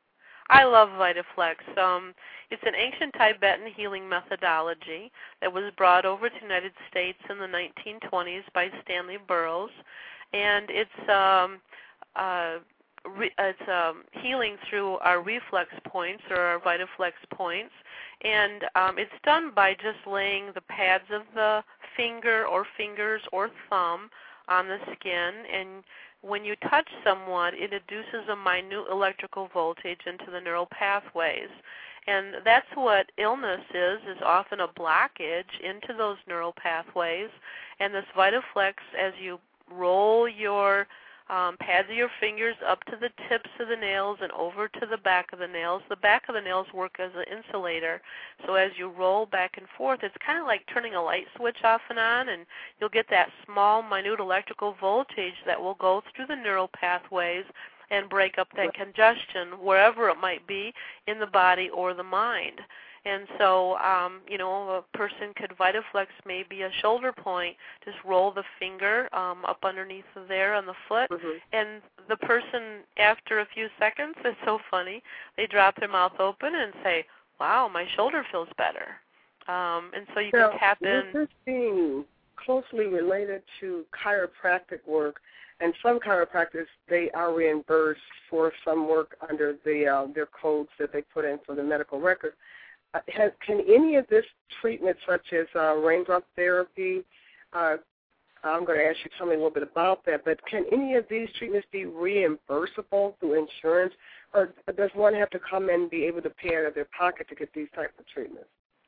I love VitaFlex. Um, it's an ancient Tibetan healing methodology that was brought over to the United States in the nineteen twenties by Stanley Burroughs, and it's um, uh, re- it's um, healing through our reflex points, or our VitaFlex points, and um, it's done by just laying the pads of the finger or fingers or thumb on the skin, and when you touch someone, it induces a minute electrical voltage into the neural pathways. And that's what illness is, is often a blockage into those neural pathways. And this VitaFlex, as you roll your um, pads of your fingers up to the tips of the nails and over to the back of the nails, the back of the nails work as an insulator. So as you roll back and forth, it's kind of like turning a light switch off and on, and you'll get that small, minute electrical voltage that will go through the neural pathways and break up that congestion wherever it might be in the body or the mind. And so, um, you know, a person could VitaFlex maybe a shoulder point, just roll the finger um, up underneath there on the foot, mm-hmm. and the person, after a few seconds, it's so funny, they drop their mouth open and say, wow, my shoulder feels better. Um, and so you now, can tap in. This is being closely related to chiropractic work, and some chiropractors, they are reimbursed for some work under the uh, their codes that they put in for the medical record. Uh, has, can any of this treatment, such as uh, raindrop therapy, uh, I'm going to ask you to tell me a little bit about that, but can any of these treatments be reimbursable through insurance, or does one have to come in and be able to pay out of their pocket to get these types of treatments?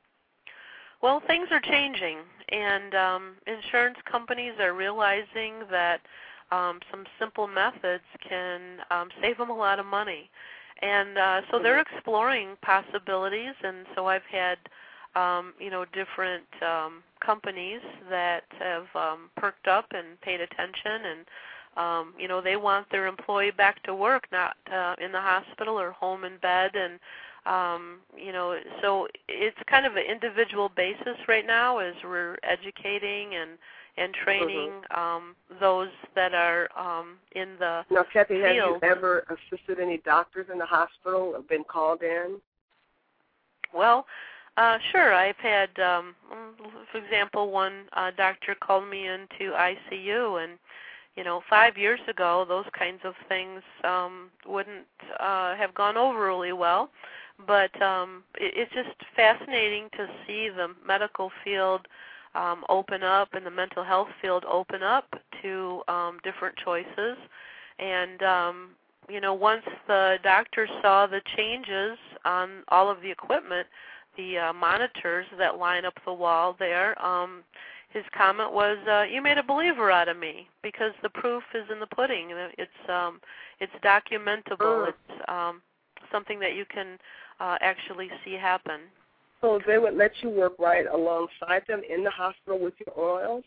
Well, things are changing, and um, insurance companies are realizing that um, some simple methods can um, save them a lot of money. And uh, so they're exploring possibilities, and so I've had, um, you know, different um, companies that have um, perked up and paid attention, and, um, you know, they want their employee back to work, not uh, in the hospital or home in bed, and, um, you know, so it's kind of an individual basis right now as we're educating and and training mm-hmm. um, those that are um, in the Now, Kathy, field. have you ever assisted any doctors in the hospital or been called in? Well, uh, sure. I've had, um, for example, one uh, doctor called me into I C U, and you know, five years ago, those kinds of things um, wouldn't uh, have gone over really well. But um, it, it's just fascinating to see the medical field um, open up and the mental health field open up to um, different choices. And um, you know, once the doctor saw the changes on all of the equipment, the uh, monitors that line up the wall there, um, his comment was, uh, "You made a believer out of me," because the proof is in the pudding. It's um, it's documentable. It's um, something that you can uh, actually see happen. So they would let you work right alongside them in the hospital with your oils?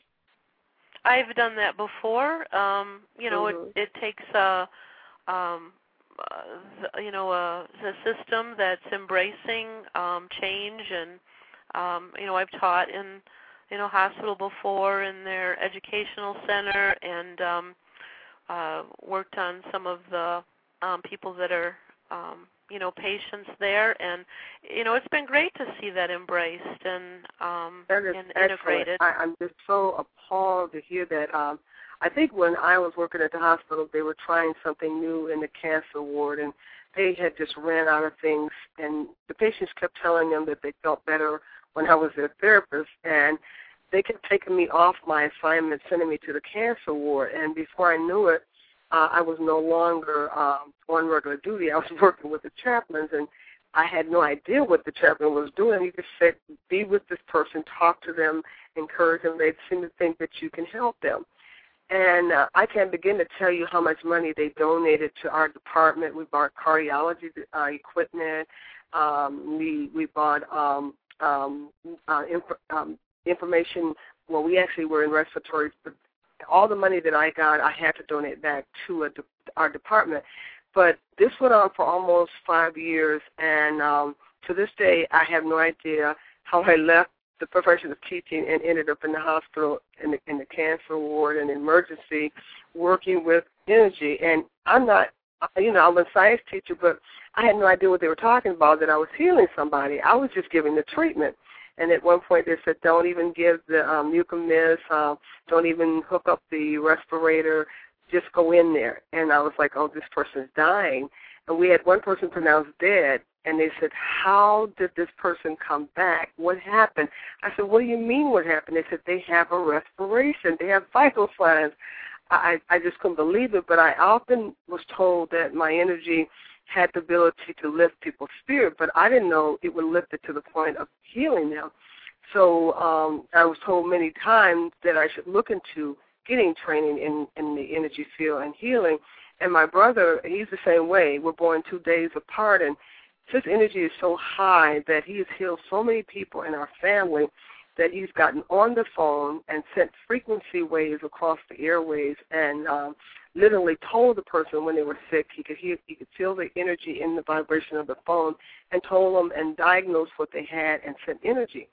I've done that before. Um, you know, mm-hmm. it, it takes a, um, uh, you know, a, a system that's embracing um, change, and um, you know, I've taught in, you know, hospital before in their educational center, and um, uh, worked on some of the um, people that are, um, you know, patients there, and you know, it's been great to see that embraced and um, that is and excellent. integrated. I, I'm just so appalled to hear that. Um, I think when I was working at the hospital, they were trying something new in the cancer ward, and they had just ran out of things, and the patients kept telling them that they felt better when I was their therapist, and they kept taking me off my assignment, sending me to the cancer ward, and before I knew it, uh, I was no longer um, on regular duty. I was working with the chaplains, and I had no idea what the chaplain was doing. He just said, be with this person, talk to them, encourage them. They seem to think that you can help them. And uh, I can't begin to tell you how much money they donated to our department. We bought cardiology uh, equipment. Um, we we bought um, um, uh, inf- um, information. Well, we actually were in respiratory. But all the money that I got, I had to donate back to a de- our department. But this went on for almost five years, and um, to this day, I have no idea how I left the profession of teaching and ended up in the hospital in the, in the cancer ward and emergency working with energy. And I'm not, you know, I'm a science teacher, but I had no idea what they were talking about, that I was healing somebody. I was just giving the treatment. And at one point they said, don't even give the um, mucomist, uh, don't even hook up the respirator, just go in there. And I was like, oh, this person's dying. And we had one person pronounced dead. And they said, how did this person come back? What happened? I said, what do you mean what happened? They said, they have a respiration. They have vital signs. I, I just couldn't believe it, but I often was told that my energy had the ability to lift people's spirit, but I didn't know it would lift it to the point of healing them. So um, I was told many times that I should look into getting training in, in the energy field and healing. And my brother, he's the same way. We're born two days apart, and his energy is so high that he has healed so many people in our family that he's gotten on the phone and sent frequency waves across the airways and um, literally told the person when they were sick he could hear, he could feel the energy in the vibration of the phone, and told them and diagnosed what they had and sent energy.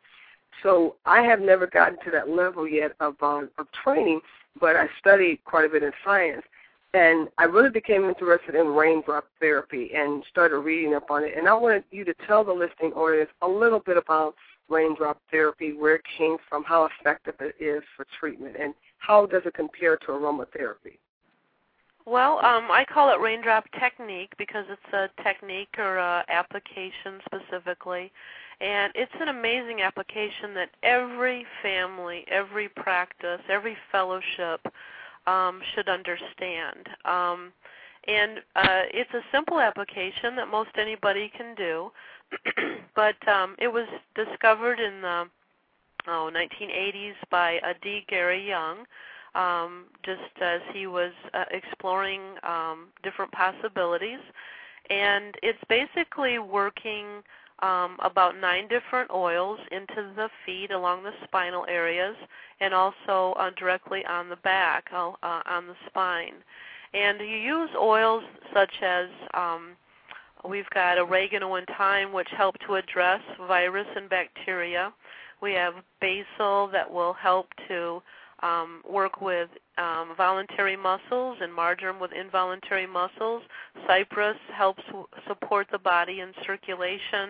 So I have never gotten to that level yet of uh, of training, but I studied quite a bit in science. And I really became interested in raindrop therapy and started reading up on it. And I wanted you to tell the listening audience a little bit about raindrop therapy, where it came from, how effective it is for treatment, and how does it compare to aromatherapy? Well, um, I call it raindrop technique because it's a technique or a application specifically. And it's an amazing application that every family, every practice, every fellowship Um, should understand. Um, and uh, it's a simple application that most anybody can do, but um, it was discovered in the oh, nineteen eighties by uh, D. Gary Young, um, just as he was uh, exploring um, different possibilities. And it's basically working Um, about nine different oils into the feet along the spinal areas, and also uh, directly on the back, uh, on the spine. And you use oils such as, um, we've got oregano and thyme, which help to address virus and bacteria. We have basil that will help to um, work with um, voluntary muscles, and marjoram with involuntary muscles. Cypress helps w- support the body in circulation.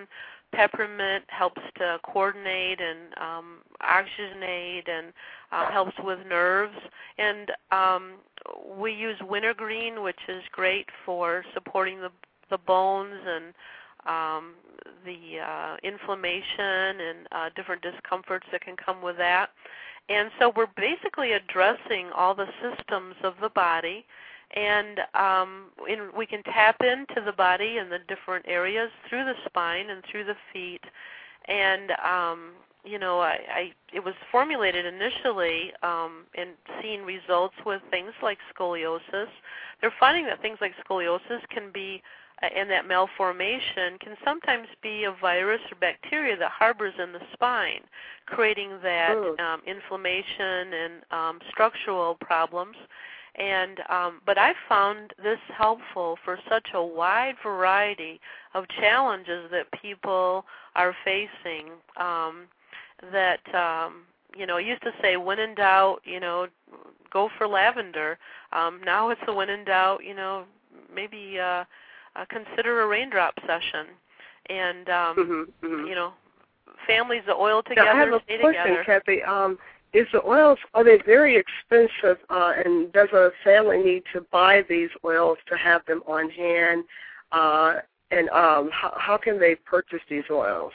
peppermint helps to coordinate and um, oxygenate and uh, helps with nerves. And um, we use wintergreen, which is great for supporting the, the bones and um, the uh, inflammation and uh, different discomforts that can come with that. And so we're basically addressing all the systems of the body, and um, in, we can tap into the body in the different areas through the spine and through the feet. And um, you know, I, I it was formulated initially um, in seeing results with things like scoliosis. They're finding that things like scoliosis can be and that malformation can sometimes be a virus or bacteria that harbors in the spine, creating that um, inflammation and um, structural problems. And um, but I found this helpful for such a wide variety of challenges that people are facing. Um, that um, you know, I used to say, when in doubt, you know, go for lavender. Um, now it's a when in doubt, you know, maybe. Uh, Uh, consider a raindrop session, and um, mm-hmm, mm-hmm. you know, families that oil together, now, I have a stay question, together. Kathy. Um, is the oils, are they very expensive, uh, and does a family need to buy these oils to have them on hand? Uh, and um, how, how can they purchase these oils?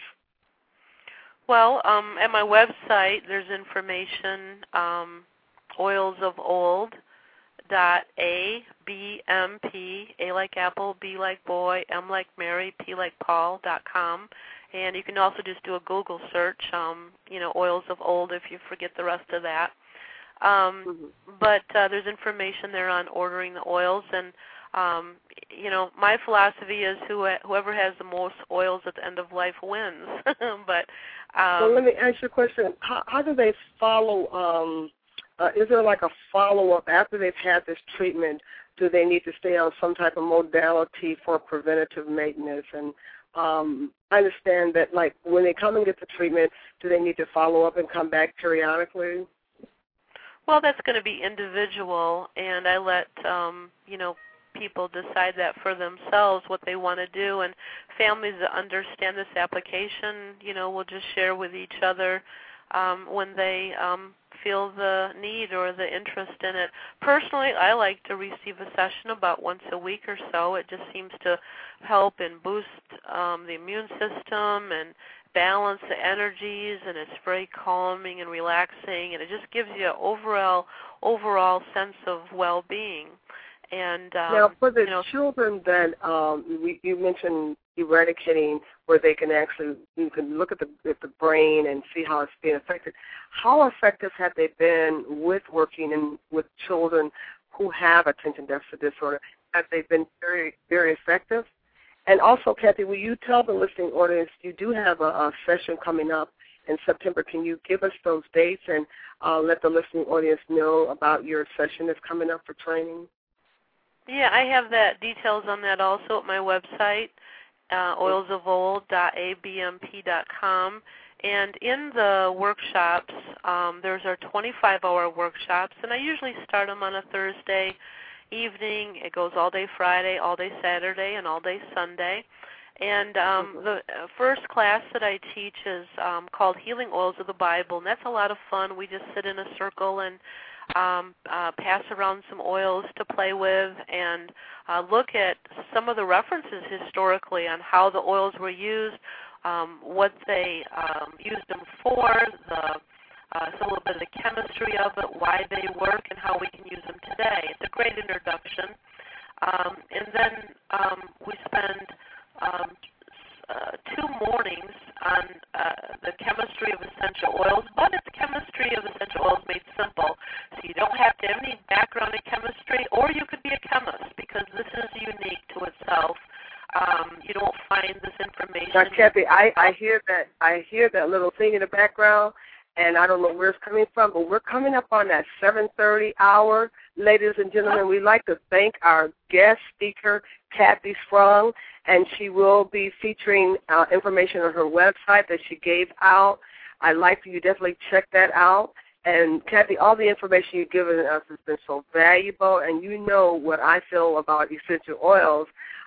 Well, um, at my website, there's information. Um, oils of old. Dot A B M P, A like apple, B like boy, M like Mary, P like Paul dot com, and you can also just do a Google search, um, you know, oils of old if you forget the rest of that. Um, mm-hmm. But uh, there's information there on ordering the oils, and um, you know, my philosophy is who, whoever has the most oils at the end of life wins. but um, well, let me ask you a question. How, how do they follow? Um, Uh, is there like a follow-up after they've had this treatment? Do they need to stay on some type of modality for preventative maintenance? And um, I understand that, like, when they come and get the treatment, do they need to follow up and come back periodically? Well, that's going to be individual, and I let, um, you know, people decide that for themselves, what they want to do. And families that understand this application, you know, will just share with each other um, when they um, feel the need or the interest in it. Personally, I like to receive a session about once a week or so. It just seems to help and boost um, the immune system and balance the energies, and it's very calming and relaxing, and it just gives you an overall overall sense of well-being. And um, now, for the you know, children that um, we, you mentioned eradicating, where they can actually you can look at the at the brain and see how it's being affected. How effective have they been with working in, with children who have attention deficit disorder? Have they been very very effective? And also, Kathy, will you tell the listening audience you do have a, a session coming up in September? Can you give us those dates and uh, let the listening audience know about your session that's coming up for training? Yeah, I have that details on that also at my website, uh, oils of old dot A B M P dot com. And in the workshops, um, there's our twenty-five hour workshops, and I usually start them on a Thursday evening. It goes all day Friday, all day Saturday, and all day Sunday. And um, the first class that I teach is um, called Healing Oils of the Bible, and that's a lot of fun. We just sit in a circle and um, uh, pass around some oils to play with and uh, look at some of the references historically on how the oils were used, um, what they um, used them for, the Uh, so a little bit of the chemistry of it, why they work, and how we can use them today. It's a great introduction. Um, and then um, we spend um, uh, two mornings on uh, the chemistry of essential oils, but it's the chemistry of essential oils made simple. So you don't have to have any background in chemistry, or you could be a chemist, because this is unique to itself. Um, you don't find this information. Now, Kathy, I, I hear that I hear that little thing in the background. And I don't know where it's coming from, but we're coming up on that seven thirty hour. Ladies and gentlemen, we'd like to thank our guest speaker, Kathy Sprung, and she will be featuring uh, information on her website that she gave out. I'd like for you to definitely check that out. And, Kathy, all the information you've given us has been so valuable, and you know what I feel about essential oils.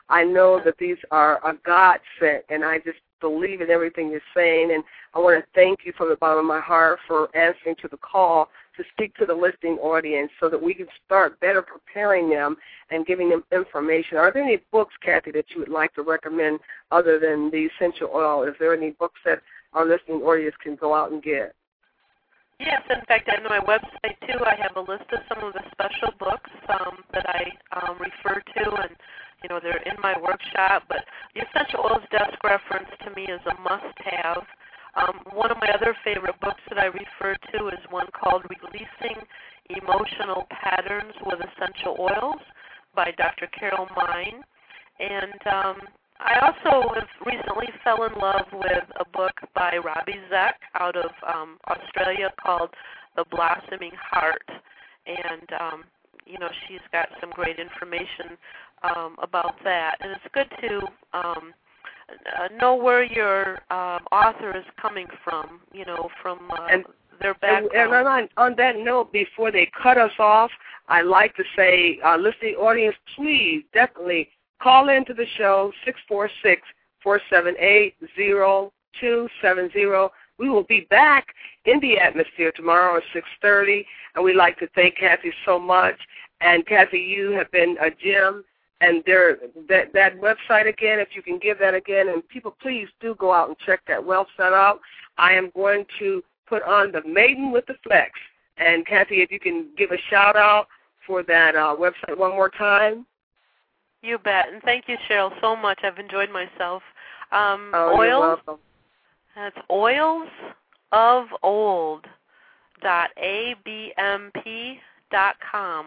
I know that these are a God sent, and I just believe in everything you're saying. And I want to thank you from the bottom of my heart for answering to the call to speak to the listening audience so that we can start better preparing them and giving them information. Are there any books, Kathy, that you would like to recommend other than the essential oil? Is there any books that our listening audience can go out and get? Yes, in fact, on my website, too, I have a list of some of the special books um, that I um, refer to, and, you know, they're in my workshop. But the Essential Oils Desk Reference, to me, is a must-have. Um, one of my other favorite books that I refer to is one called Releasing Emotional Patterns with Essential Oils by Doctor Carol Mine. And um, I also have recently fell in love with a book by Robbie Zeck out of um, Australia called The Blossoming Heart. And, um, you know, she's got some great information um, about that. And it's good to um, uh, know where your um, author is coming from, you know, from uh, and, their background. And, and on, on that note, before they cut us off, I'd like to say, uh, listening audience, please definitely call into the show, six four six, four seven eight, zero two seven zero. We will be back in the atmosphere tomorrow at six thirty, and we'd like to thank Kathy so much. And, Kathy, you have been a gem. And there, that, that website again, if you can give that again, and people, please do go out and check that website out. I am going to put on the Maiden with the Flex. And, Kathy, if you can give a shout-out for that uh, website one more time. You bet. And thank you, Cheryl, so much. I've enjoyed myself. Um, oh, oils, you're welcome. That's oils of old dot a b m p dot com.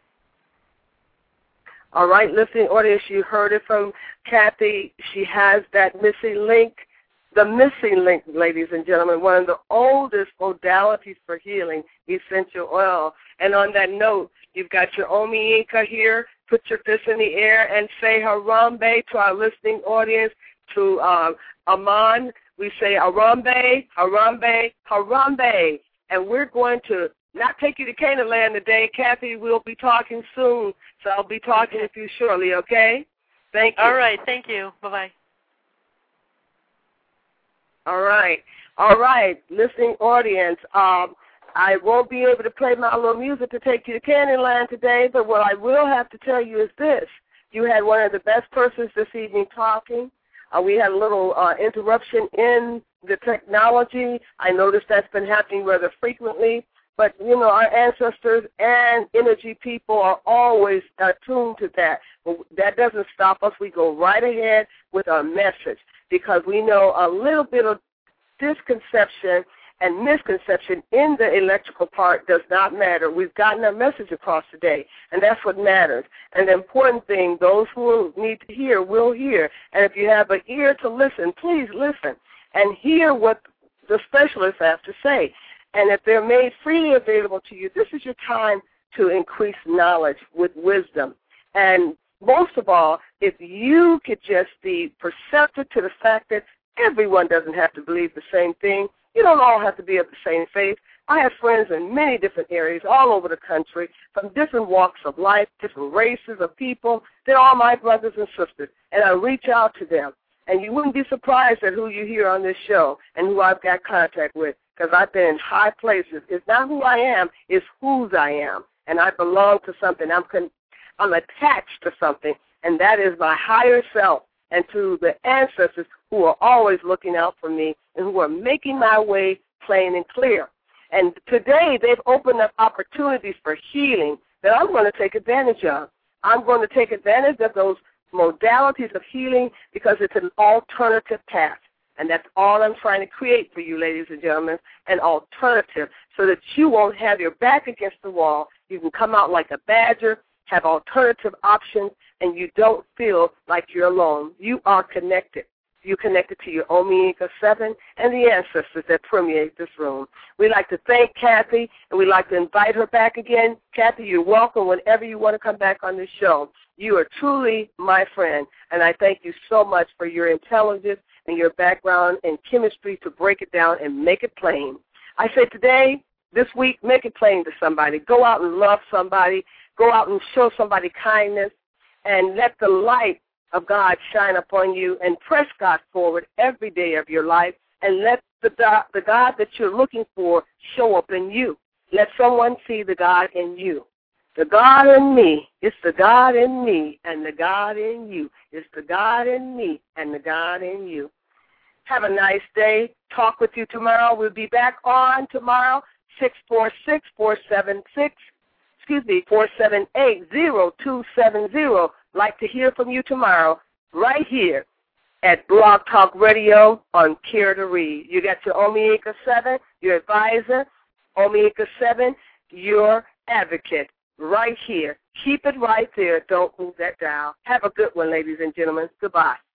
All right, listening audience, you heard it from Kathy. She has that missing link. The missing link, ladies and gentlemen, one of the oldest modalities for healing, essential oil. And on that note, you've got your Omi Inca here. Put your fist in the air and say Harambe to our listening audience. To uh, Aman, we say Harambe, Harambe, Harambe. And we're going to not take you to Canaan land today. Kathy, we'll be talking soon, so I'll be talking with you shortly, okay? Thank you. All right, thank you. Bye-bye. All right. All right, listening audience, um, I won't be able to play my little music to take you to Canaan land today, but what I will have to tell you is this. You had one of the best persons this evening talking. Uh, we had a little uh, interruption in the technology. I noticed that's been happening rather frequently. But, you know, our ancestors and energy people are always attuned to that. But that doesn't stop us. We go right ahead with our message because we know a little bit of disconception and misconception in the electrical part does not matter. We've gotten our message across today, and that's what matters. And the important thing, those who need to hear will hear. And if you have an ear to listen, please listen and hear what the specialists have to say. And if they're made freely available to you, this is your time to increase knowledge with wisdom. And most of all, if you could just be perceptive to the fact that everyone doesn't have to believe the same thing. You don't all have to be of the same faith. I have friends in many different areas all over the country from different walks of life, different races of people. They're all my brothers and sisters, and I reach out to them. And you wouldn't be surprised at who you hear on this show and who I've got contact with because I've been in high places. It's not who I am, it's whose I am. And I belong to something. I'm, con- I'm attached to something, and that is my higher self and to the ancestors who are always looking out for me and who are making my way plain and clear. And today they've opened up opportunities for healing that I'm going to take advantage of. I'm going to take advantage of those modalities of healing because it's an alternative path. And that's all I'm trying to create for you, ladies and gentlemen, an alternative so that you won't have your back against the wall. You can come out like a badger, have alternative options, and you don't feel like you're alone. You are connected. You're connected to your Omi Inca seven and the ancestors that permeate this room. We'd like to thank Kathy, and we'd like to invite her back again. Kathy, you're welcome whenever you want to come back on this show. You are truly my friend, and I thank you so much for your intelligence and your background in chemistry to break it down and make it plain. I say today, this week, make it plain to somebody. Go out and love somebody. Go out and show somebody kindness, and let the light of God shine upon you, and press God forward every day of your life, and let the, the God that you're looking for show up in you. Let someone see the God in you. The God in me is the God in me, and the God in you is the God in me, and the God in you. Have a nice day. Talk with you tomorrow. We'll be back on tomorrow, six four six, four seven six, excuse me, four seven eight, zero two seven zero. Like to hear from you tomorrow right here at Blog Talk Radio on Care to Read. You got your Omieka seven, your advisor, Omieka seven, your advocate, right here. Keep it right there. Don't move that dial. Have a good one, ladies and gentlemen. Goodbye.